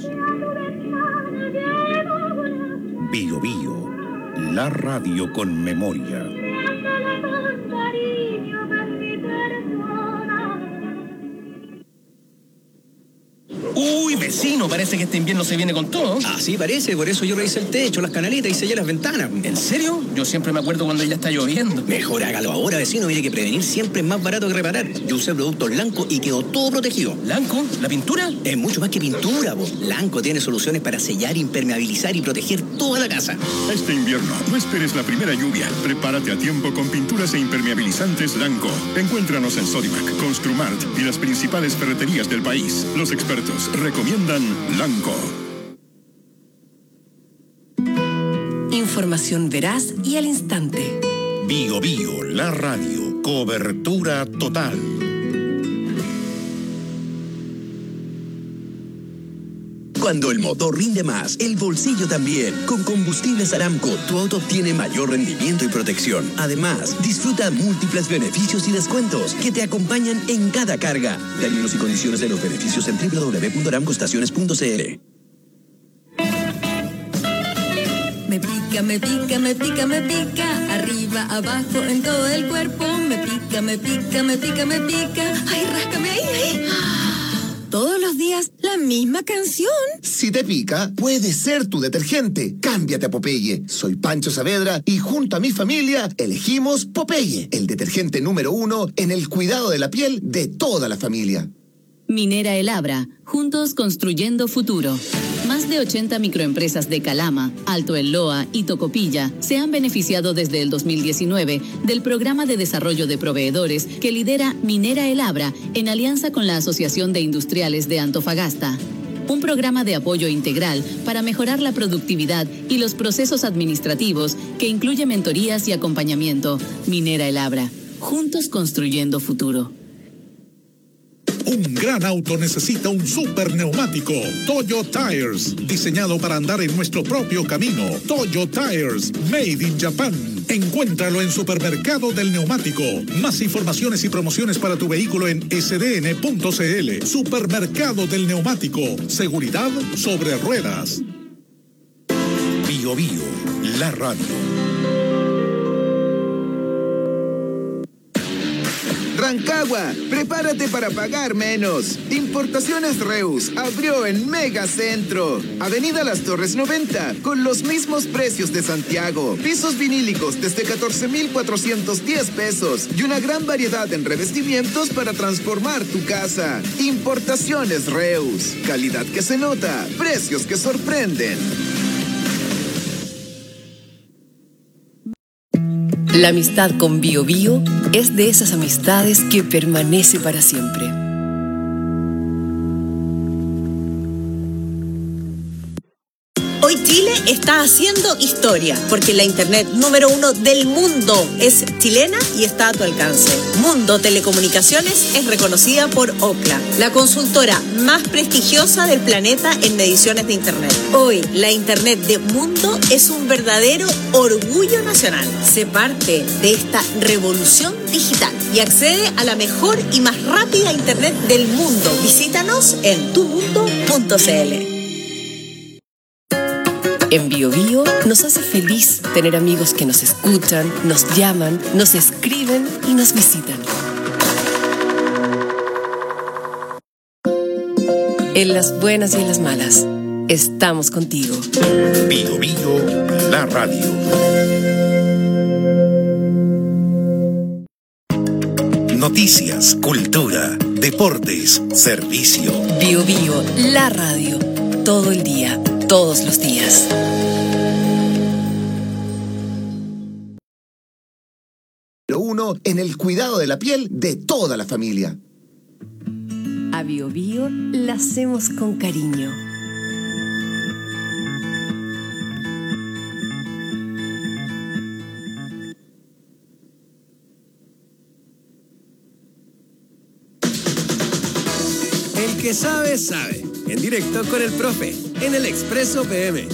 Bio Bio, la radio con memoria. ¡Uy! vecino, parece que este invierno se viene con todo. Así parece, por eso yo revisé el techo, las canaletas y sellé las ventanas. ¿En serio? Yo siempre me acuerdo cuando ya está lloviendo. Mejor hágalo ahora, vecino. Mire que prevenir siempre es más barato que reparar. Yo usé productos Lanco y quedó todo protegido. ¿Lanco? ¿La pintura? Es mucho más que pintura, vos. Lanco tiene soluciones para sellar, impermeabilizar y proteger toda la casa. Este invierno, no esperes la primera lluvia. Prepárate a tiempo con pinturas e impermeabilizantes Lanco. Encuéntranos en Sodimac, Construmart y las principales ferreterías del país. Los expertos recomiendan Lanco. Información veraz y al instante. Bio Bio, la radio. Cobertura total. Cuando el motor rinde más, el bolsillo también. Con Combustibles Aramco, tu auto obtiene mayor rendimiento y protección. Además, disfruta múltiples beneficios y descuentos que te acompañan en cada carga. Términos y condiciones de los beneficios en www.aramcoestaciones.cl. Me pica, me pica, me pica, me pica. Arriba, abajo, en todo el cuerpo. Me pica, me pica, me pica, me pica. Ay, ráscame ahí, ahí. Todos los días, la misma canción. Si te pica, puede ser tu detergente. Cámbiate a Popeye. Soy Pancho Saavedra y junto a mi familia elegimos Popeye, el detergente número 1 en el cuidado de la piel de toda la familia. Minera El Abra, juntos construyendo futuro. Más de 80 microempresas de Calama, Alto El Loa y Tocopilla se han beneficiado desde el 2019 del programa de desarrollo de proveedores que lidera Minera El Abra en alianza con la Asociación de Industriales de Antofagasta. Un programa de apoyo integral para mejorar la productividad y los procesos administrativos que incluye mentorías y acompañamiento. Minera El Abra, juntos construyendo futuro. Un gran auto necesita un super neumático. Toyo Tires, diseñado para andar en nuestro propio camino. Toyo Tires, made in Japan. Encuéntralo en Supermercado del Neumático. Más informaciones y promociones para tu vehículo en sdn.cl. Supermercado del Neumático. Seguridad sobre ruedas. Bio Bio, la radio. Rancagua, prepárate para pagar menos. Importaciones Reus abrió en Megacentro. Avenida Las Torres 90, con los mismos precios de Santiago. Pisos vinílicos desde 14,410 pesos y una gran variedad en revestimientos para transformar tu casa. Importaciones Reus. Calidad que se nota, precios que sorprenden. La amistad con Bio Bio es de esas amistades que permanece para siempre. Hoy Chile está haciendo historia, porque la internet número 1 del mundo es chilena y está a tu alcance. Mundo Telecomunicaciones es reconocida por Ookla, la consultora más prestigiosa del planeta en mediciones de internet. Hoy, la internet de Mundo es un verdadero orgullo nacional. Sé parte de esta revolución digital y accede a la mejor y más rápida internet del mundo. Visítanos en tumundo.cl. En Bio Bio nos hace feliz tener amigos que nos escuchan, nos llaman, nos escriben y nos visitan. En las buenas y en las malas, estamos contigo. Bio Bio, la radio. Noticias, cultura, deportes, servicio. Bio Bio, la radio. Todo el día, todos los días. Lo 1 en el cuidado de la piel de toda la familia. A Bio Bio la hacemos con cariño. El que sabe, sabe. En directo con el profe, en el Expreso PM.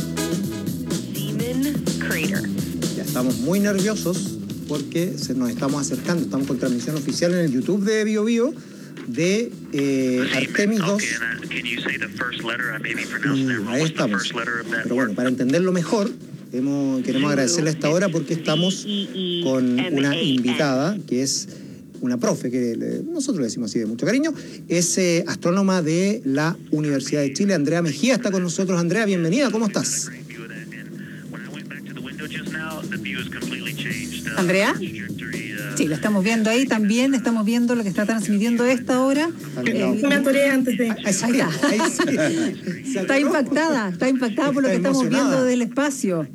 Ya estamos muy nerviosos porque nos estamos acercando. Estamos con transmisión oficial en el YouTube de Bio Bio de Artemis 2. Y ahí estamos. Pero bueno, para entenderlo mejor, queremos agradecerle a esta hora porque estamos con una invitada que es una profe, que nosotros le decimos así de mucho cariño, es astrónoma de la Universidad de Chile. Andrea Mejía está con nosotros. Andrea, bienvenida, ¿cómo estás? Andrea. Sí, lo estamos viendo ahí también, estamos viendo lo que está transmitiendo esta hora. Me atoré antes de... Ahí está. Está impactada por lo que estamos viendo del espacio.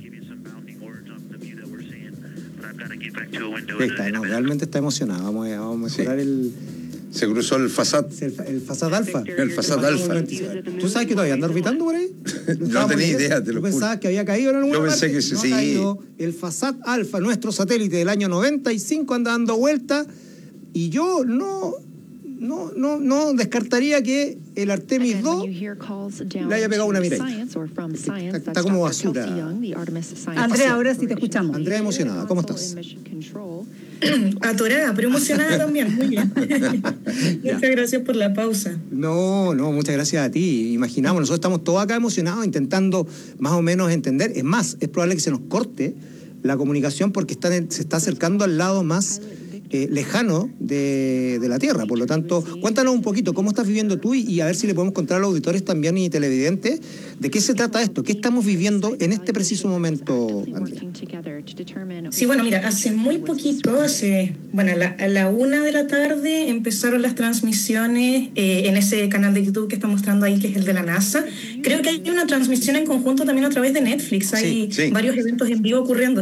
Realmente está emocionada. Vamos a mejorar el... Se cruzó el Fasad. El Fasad Alfa. El Fasad Alfa. ¿Tú sabes que todavía anda orbitando por ahí? No tenía idea, te lo juro. ¿Pensabas que había caído en alguna parte? Yo pensé que sí. Caído. El Fasad Alfa, nuestro satélite del año 95, anda dando vuelta. Y yo no descartaría que el Artemis 2 le haya pegado una miradita. Está como basura. Andrea, ahora sí te escuchamos. Andrea, emocionada, ¿cómo estás? Atorada, pero emocionada también, muy bien. Muchas gracias por la pausa. No, muchas gracias a ti. Imaginamos, nosotros estamos todos acá emocionados intentando más o menos entender. Es más, es probable que se nos corte la comunicación porque se está acercando al lado más lejano de la Tierra. Por lo tanto, cuéntanos un poquito cómo estás viviendo tú y a ver si le podemos contar a los auditores también y televidentes de qué se trata esto, qué estamos viviendo en este preciso momento, Andrea. Sí, bueno, mira, hace muy poquito, a la 1 de la tarde empezaron las transmisiones en ese canal de YouTube que está mostrando ahí, que es el de la NASA. Creo que hay una transmisión en conjunto también a través de Netflix, hay varios eventos en vivo ocurriendo.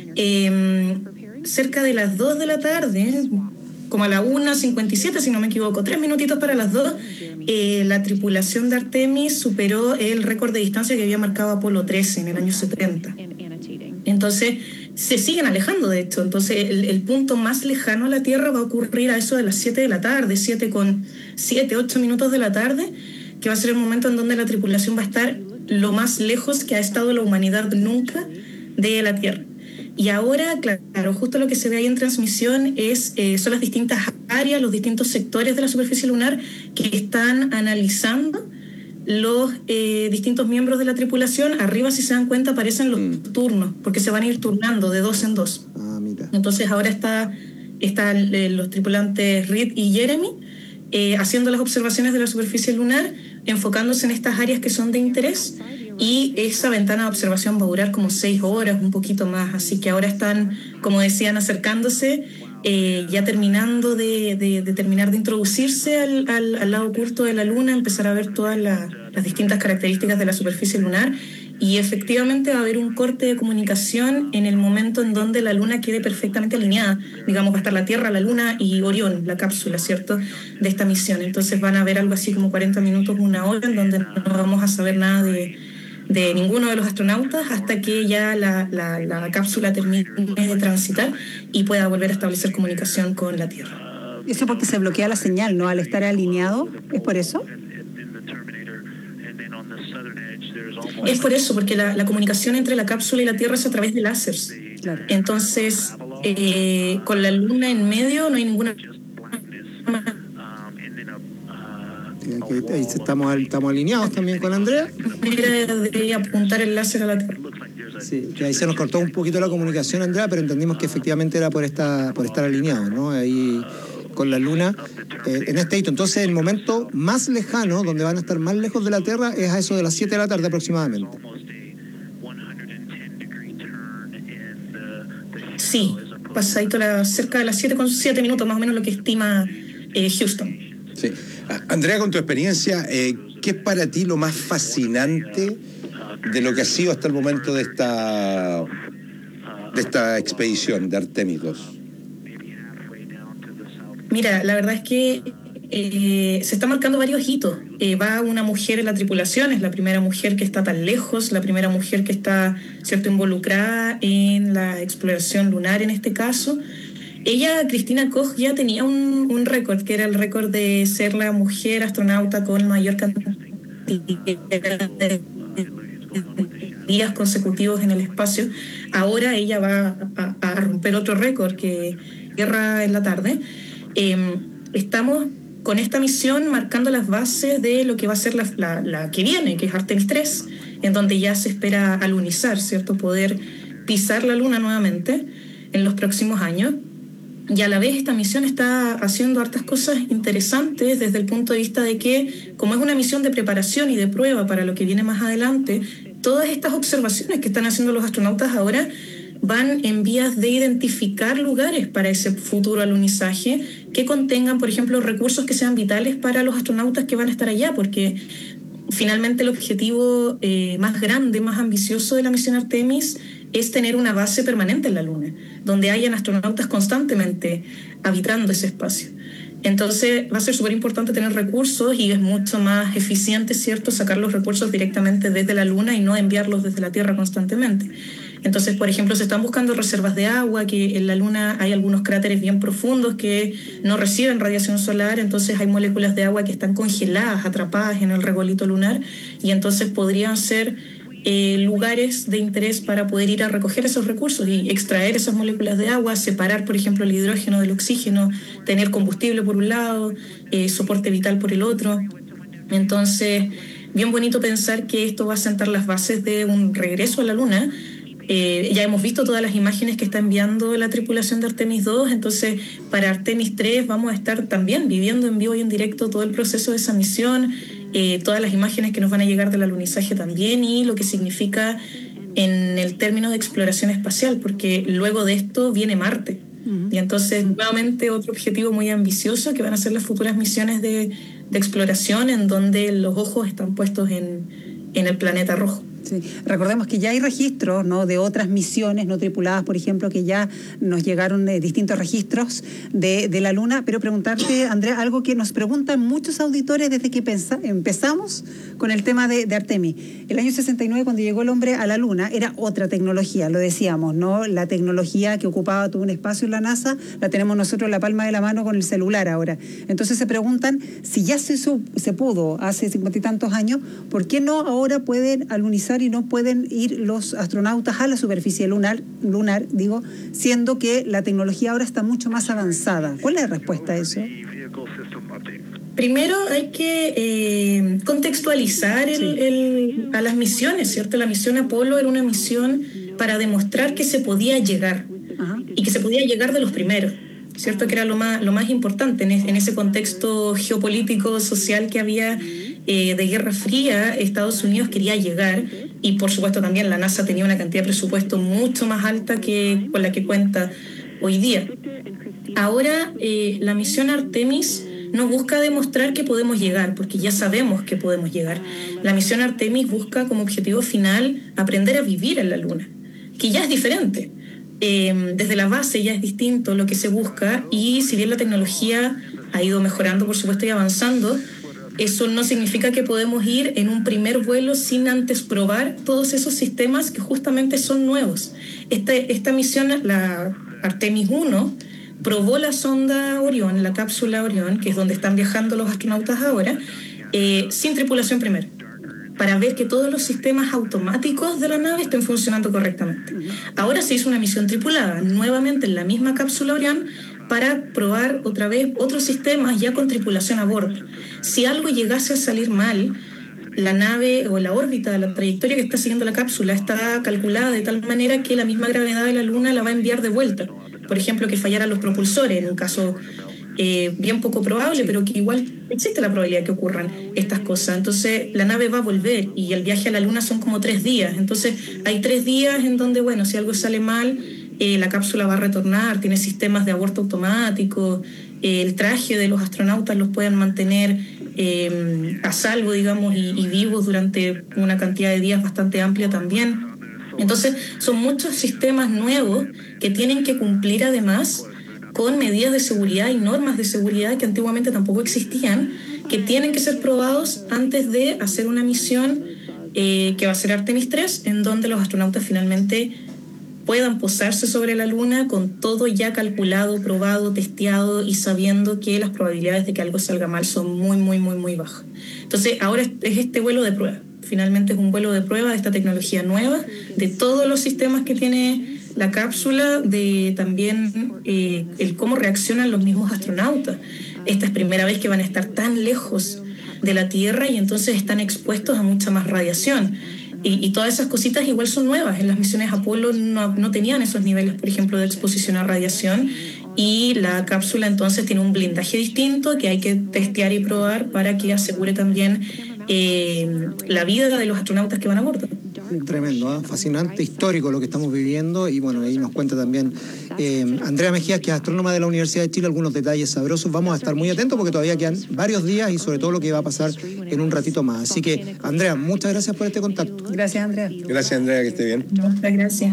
Cerca de las 2 de la tarde, como a la 1:57, si no me equivoco, 3 minutitos para las 2, la tripulación de Artemis superó el récord de distancia que había marcado Apolo 13 en el año 70. Entonces, se siguen alejando de esto. Entonces, el punto más lejano a la Tierra va a ocurrir a eso de las 7 de la tarde, 8 minutos de la tarde, que va a ser el momento en donde la tripulación va a estar lo más lejos que ha estado la humanidad nunca de la Tierra. Y ahora, claro, justo lo que se ve ahí en transmisión son las distintas áreas, los distintos sectores de la superficie lunar que están analizando los distintos miembros de la tripulación. Arriba, si se dan cuenta, aparecen los turnos, porque se van a ir turnando de 2 en 2. Mira. Entonces ahora están los tripulantes Reed y Jeremy haciendo las observaciones de la superficie lunar, enfocándose en estas áreas que son de interés. Y esa ventana de observación va a durar como 6 horas, un poquito más. Así que ahora están, como decían, acercándose, ya terminando de terminar de introducirse al lado oculto de la Luna, empezar a ver todas las distintas características de la superficie lunar. Y efectivamente va a haber un corte de comunicación en el momento en donde la Luna quede perfectamente alineada. Digamos, va a estar la Tierra, la Luna y Orión, la cápsula, ¿cierto?, de esta misión. Entonces van a haber algo así como 40 minutos, 1 hora, en donde no vamos a saber nada de ninguno de los astronautas hasta que ya la cápsula termine de transitar y pueda volver a establecer comunicación con la Tierra. Eso porque se bloquea la señal, ¿no? Al estar alineado, ¿es por eso? Es por eso, porque la comunicación entre la cápsula y la Tierra es a través de láseres. Claro. Entonces, con la Luna en medio no hay ninguna... Ahí estamos alineados también con Andrea. De apuntar el láser a la Tierra. Sí, que ahí se nos cortó un poquito la comunicación, Andrea, pero entendimos que efectivamente era por estar alineados, ¿no? Ahí con la Luna en este hito. Entonces, el momento más lejano, donde van a estar más lejos de la Tierra, es a eso de las 7 de la tarde aproximadamente. Sí, pasadito cerca de las 7:07 minutos, más o menos lo que estima Houston. Sí. Andrea, con tu experiencia, ¿qué es para ti lo más fascinante de lo que ha sido hasta el momento de esta expedición de Artemis 2? Mira, la verdad es que se están marcando varios hitos. Va una mujer en la tripulación, es la primera mujer que está tan lejos, la primera mujer que está, ¿cierto?, involucrada en la exploración lunar en este caso. Ella, Christina Koch, ya tenía un récord, que era el récord de ser la mujer astronauta con mayor cantidad de días consecutivos en el espacio. Ahora ella va a romper otro récord, que Tierra en la tarde. Estamos con esta misión marcando las bases de lo que va a ser la que viene, que es Artemis 3, en donde ya se espera alunizar, ¿cierto?, poder pisar la Luna nuevamente en los próximos años. Y a la vez esta misión está haciendo hartas cosas interesantes desde el punto de vista de que, como es una misión de preparación y de prueba para lo que viene más adelante, todas estas observaciones que están haciendo los astronautas ahora van en vías de identificar lugares para ese futuro alunizaje que contengan, por ejemplo, recursos que sean vitales para los astronautas que van a estar allá, porque finalmente el objetivo más grande, más ambicioso de la misión Artemis es tener una base permanente en la Luna, donde hayan astronautas constantemente habitando ese espacio. Entonces va a ser súper importante tener recursos y es mucho más eficiente, ¿cierto?, sacar los recursos directamente desde la Luna y no enviarlos desde la Tierra constantemente. Entonces, por ejemplo, se están buscando reservas de agua, que en la Luna hay algunos cráteres bien profundos que no reciben radiación solar, entonces hay moléculas de agua que están congeladas, atrapadas en el regolito lunar, y entonces podrían ser lugares de interés para poder ir a recoger esos recursos y extraer esas moléculas de agua, separar, por ejemplo, el hidrógeno del oxígeno, tener combustible por un lado, soporte vital por el otro. Entonces, bien bonito pensar que esto va a sentar las bases de un regreso a la Luna. Ya hemos visto todas las imágenes que está enviando la tripulación de Artemis 2, entonces para Artemis 3 vamos a estar también viviendo en vivo y en directo todo el proceso de esa misión, todas las imágenes que nos van a llegar del alunizaje también y lo que significa en el término de exploración espacial, porque luego de esto viene Marte. Y entonces nuevamente otro objetivo muy ambicioso que van a ser las futuras misiones de exploración en donde los ojos están puestos en el planeta rojo. Sí. Recordemos que ya hay registros, ¿no?, de otras misiones no tripuladas, por ejemplo, que ya nos llegaron distintos registros de la Luna, pero preguntarte, Andrea, algo que nos preguntan muchos auditores desde que empezamos con el tema de Artemis. El año 69, cuando llegó el hombre a la Luna, era otra tecnología, lo decíamos, ¿no? La tecnología que ocupaba todo un espacio en la NASA, la tenemos nosotros en la palma de la mano con el celular ahora. Entonces se preguntan, si ya se pudo hace 50 y tantos años, ¿por qué no ahora pueden alunizar y no pueden ir los astronautas a la superficie lunar, siendo que la tecnología ahora está mucho más avanzada? ¿Cuál es la respuesta a eso? Primero hay que contextualizar a las misiones, ¿cierto? La misión Apolo era una misión para demostrar que se podía llegar. Ajá. Y que se podía llegar de los primeros, ¿cierto? Que era lo más importante en ese contexto geopolítico, social que había de Guerra Fría. Estados Unidos quería llegar y por supuesto también la NASA tenía una cantidad de presupuesto mucho más alta que con la que cuenta hoy día. Ahora la misión Artemis no busca demostrar que podemos llegar, porque ya sabemos que podemos llegar. La misión Artemis busca como objetivo final aprender a vivir en la Luna, que ya es diferente. Desde la base ya es distinto lo que se busca, y si bien la tecnología ha ido mejorando, por supuesto, y avanzando, eso no significa que podemos ir en un primer vuelo sin antes probar todos esos sistemas que justamente son nuevos. Esta misión, la Artemis 1, probó la sonda Orión, la cápsula Orión, que es donde están viajando los astronautas ahora, sin tripulación primero, para ver que todos los sistemas automáticos de la nave estén funcionando correctamente. Ahora se hizo una misión tripulada, nuevamente en la misma cápsula Orión, para probar otra vez otros sistemas ya con tripulación a bordo. Si algo llegase a salir mal, la nave o la órbita, la trayectoria que está siguiendo la cápsula está calculada de tal manera que la misma gravedad de la Luna la va a enviar de vuelta. Por ejemplo, que fallaran los propulsores, en un caso bien poco probable, pero que igual existe la probabilidad de que ocurran estas cosas. Entonces la nave va a volver y el viaje a la Luna son como 3 días. Entonces hay 3 días en donde, bueno, si algo sale mal, la cápsula va a retornar, tiene sistemas de aborto automático, el traje de los astronautas los pueden mantener a salvo, digamos, y vivos durante una cantidad de días bastante amplia también. Entonces son muchos sistemas nuevos que tienen que cumplir además con medidas de seguridad y normas de seguridad que antiguamente tampoco existían, que tienen que ser probados antes de hacer una misión que va a ser Artemis 3, en donde los astronautas finalmente puedan posarse sobre la Luna con todo ya calculado, probado, testeado y sabiendo que las probabilidades de que algo salga mal son muy, muy, muy, muy bajas. Entonces ahora es este vuelo de prueba. Finalmente es un vuelo de prueba de esta tecnología nueva, de todos los sistemas que tiene la cápsula, de también el cómo reaccionan los mismos astronautas. Esta es primera vez que van a estar tan lejos de la Tierra y entonces están expuestos a mucha más radiación. Y todas esas cositas igual son nuevas. En las misiones Apolo no tenían esos niveles, por ejemplo, de exposición a radiación. y la cápsula entonces tiene un blindaje distinto que hay que testear y probar para que asegure también la vida de los astronautas que van a bordo. Tremendo, fascinante, histórico lo que estamos viviendo, y bueno, ahí nos cuenta también Andrea Mejías, que es astrónoma de la Universidad de Chile, algunos detalles sabrosos. Vamos a estar muy atentos porque todavía quedan varios días y sobre todo lo que va a pasar en un ratito más. Así que, Andrea, muchas gracias por este contacto. Gracias, Andrea. Gracias, Andrea, que esté bien. Muchas gracias.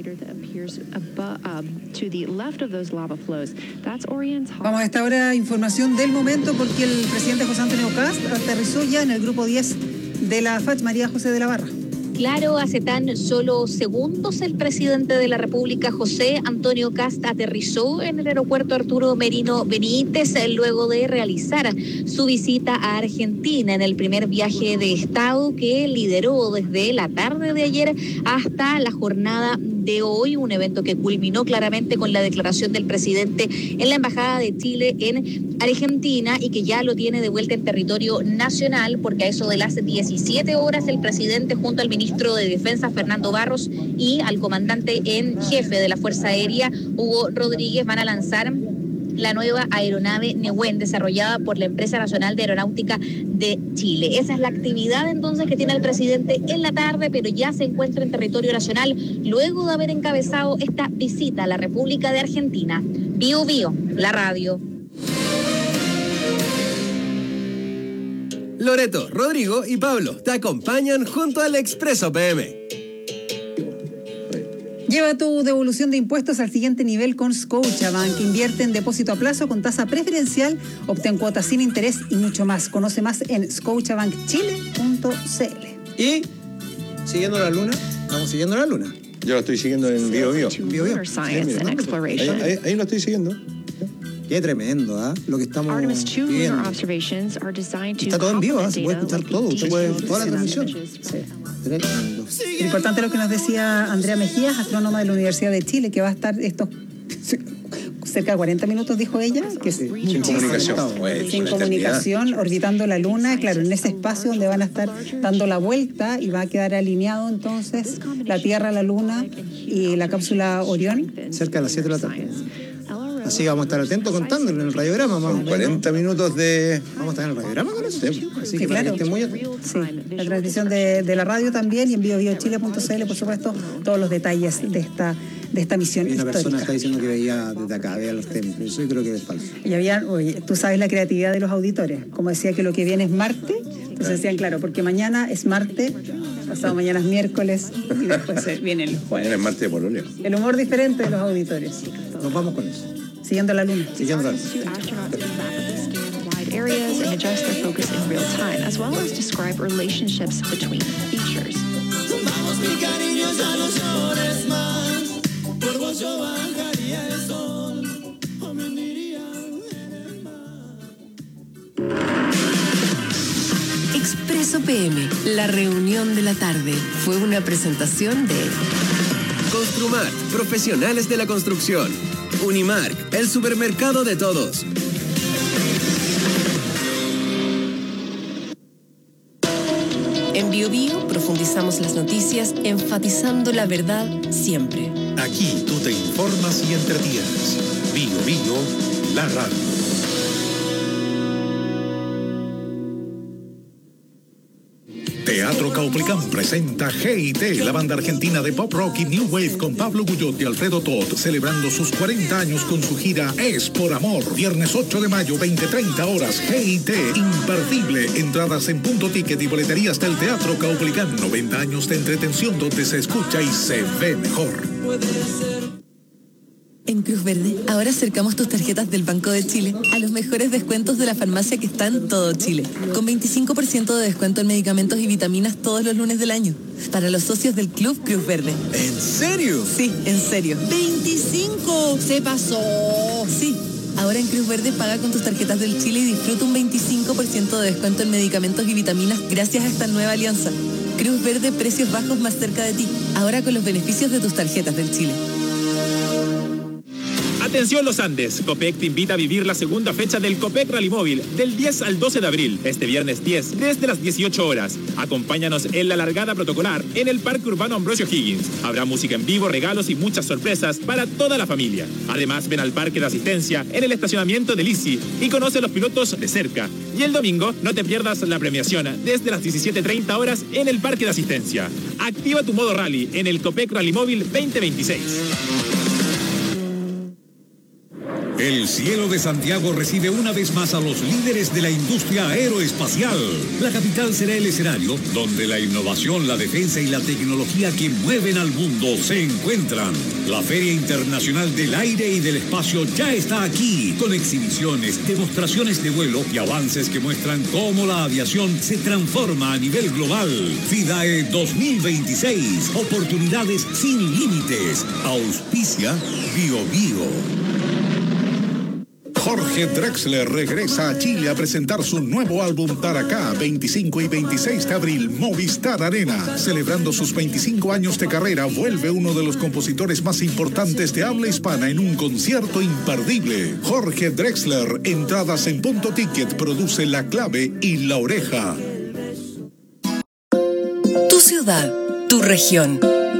Vamos a esta hora información del momento porque el presidente José Antonio Kast aterrizó ya en el grupo 10 de la FACH María José de la Barra. Claro, hace tan solo segundos el presidente de la República, José Antonio Kast, aterrizó en el aeropuerto Arturo Merino Benítez luego de realizar su visita a Argentina en el primer viaje de Estado que lideró desde la tarde de ayer hasta la jornada de hoy, un evento que culminó claramente con la declaración del presidente en la Embajada de Chile en Argentina y que ya lo tiene de vuelta en territorio nacional, porque a eso de las 17 horas el presidente junto al ministro de Defensa Fernando Barros y al comandante en jefe de la Fuerza Aérea Hugo Rodríguez van a lanzar la nueva aeronave Nehuen, desarrollada por la Empresa Nacional de Aeronáutica de Chile. Esa es la actividad entonces que tiene el presidente en la tarde, pero ya se encuentra en territorio nacional luego de haber encabezado esta visita a la República de Argentina. Bio Bio, la radio. Loreto, Rodrigo y Pablo te acompañan junto al Expreso PM. Lleva tu devolución de impuestos al siguiente nivel con Scotiabank. Invierte en depósito a plazo con tasa preferencial, obtén cuotas sin interés y mucho más. Conoce más en scotiabankchile.cl. Y siguiendo la luna, estamos siguiendo la luna. Yo lo estoy siguiendo en Bio Bio. Ahí lo estoy siguiendo. Qué tremendo, ¿ah? Lo que estamos viviendo. Está todo en vivo, se puede escuchar todo, usted puede toda la transmisión. Sí. Tremendo. Lo importante es lo que nos decía Andrea Mejías, astrónoma de la Universidad de Chile, que va a estar estos cerca de 40 minutos, dijo ella, que sin comunicación, orbitando la luna, claro, en ese espacio donde van a estar dando la vuelta y va a quedar alineado entonces la Tierra, la Luna y la cápsula Orión. Cerca de las 7 de la tarde. Así que vamos a estar atentos contándolo en el radiograma. Son 40 minutos de... Vamos a estar en el radiograma con eso. Así que claro. Estén muy atentos. Sí, la transmisión de la radio también y en biobiochile.cl, por supuesto, todos los detalles de esta misión y una histórica. persona está diciendo que veía desde acá, veía los templos. Eso yo creo que es falso. Y había, oye, tú sabes la creatividad de los auditores. Como decía que lo que viene es Marte, entonces decían, claro, porque mañana es Marte, pasado mañana es miércoles y después viene el jueves. Mañana es Marte de pololeo. El humor diferente de los auditores. Nos vamos con eso. Siguiendo la luna. Siguiendo la luna. Areas and adjust their focus in real time, as well as describe relationships between features. Expreso PM, la reunión de la tarde, fue una presentación de Construmart, profesionales de la construcción. Unimark, el supermercado de todos. En Bio Bio profundizamos las noticias enfatizando la verdad siempre. Aquí tú te informas y entretienes. Bio Bio, la radio. Teatro Caupolicán presenta G&T, la banda argentina de pop rock y new wave con Pablo Guyot y Alfredo Todd, celebrando sus 40 años con su gira Es por Amor. Viernes 8 de mayo, 20:30 horas, G&T, imperdible. Entradas en Punto Ticket y boleterías del Teatro Caupolicán. 90 años de entretención donde se escucha y se ve mejor. En Cruz Verde, ahora acercamos tus tarjetas del Banco de Chile a los mejores descuentos de la farmacia que está en todo Chile, con 25% de descuento en medicamentos y vitaminas todos los lunes del año, para los socios del Club Cruz Verde. ¿En serio? Sí, en serio. ¡25! ¡Se pasó! Sí. Ahora en Cruz Verde paga con tus tarjetas del Chile y disfruta un 25% de descuento en medicamentos y vitaminas gracias a esta nueva alianza. Cruz Verde, precios bajos más cerca de ti, ahora con los beneficios de tus tarjetas del Chile. Atención Los Andes, Copec te invita a vivir la segunda fecha del Copec Rally Móvil del 10 al 12 de abril, este viernes 10, desde las 18 horas. Acompáñanos en la largada protocolar en el Parque Urbano Ambrosio Higgins. Habrá música en vivo, regalos y muchas sorpresas para toda la familia. Además, ven al Parque de Asistencia en el estacionamiento del ICI y conoce a los pilotos de cerca. Y el domingo, no te pierdas la premiación desde las 17:30 horas en el Parque de Asistencia. Activa tu modo rally en el Copec Rally Móvil 2026. El cielo de Santiago recibe una vez más a los líderes de la industria aeroespacial. La capital será el escenario donde la innovación, la defensa y la tecnología que mueven al mundo se encuentran. La Feria Internacional del Aire y del Espacio ya está aquí, con exhibiciones, demostraciones de vuelo y avances que muestran cómo la aviación se transforma a nivel global. FIDAE 2026, oportunidades sin límites. Auspicia BioBio. Jorge Drexler regresa a Chile a presentar su nuevo álbum Taracá, 25 y 26 de abril, Movistar Arena. Celebrando sus 25 años de carrera, vuelve uno de los compositores más importantes de habla hispana en un concierto imperdible. Jorge Drexler, entradas en Punto Ticket, produce La Clave y La Oreja. Tu ciudad, tu región.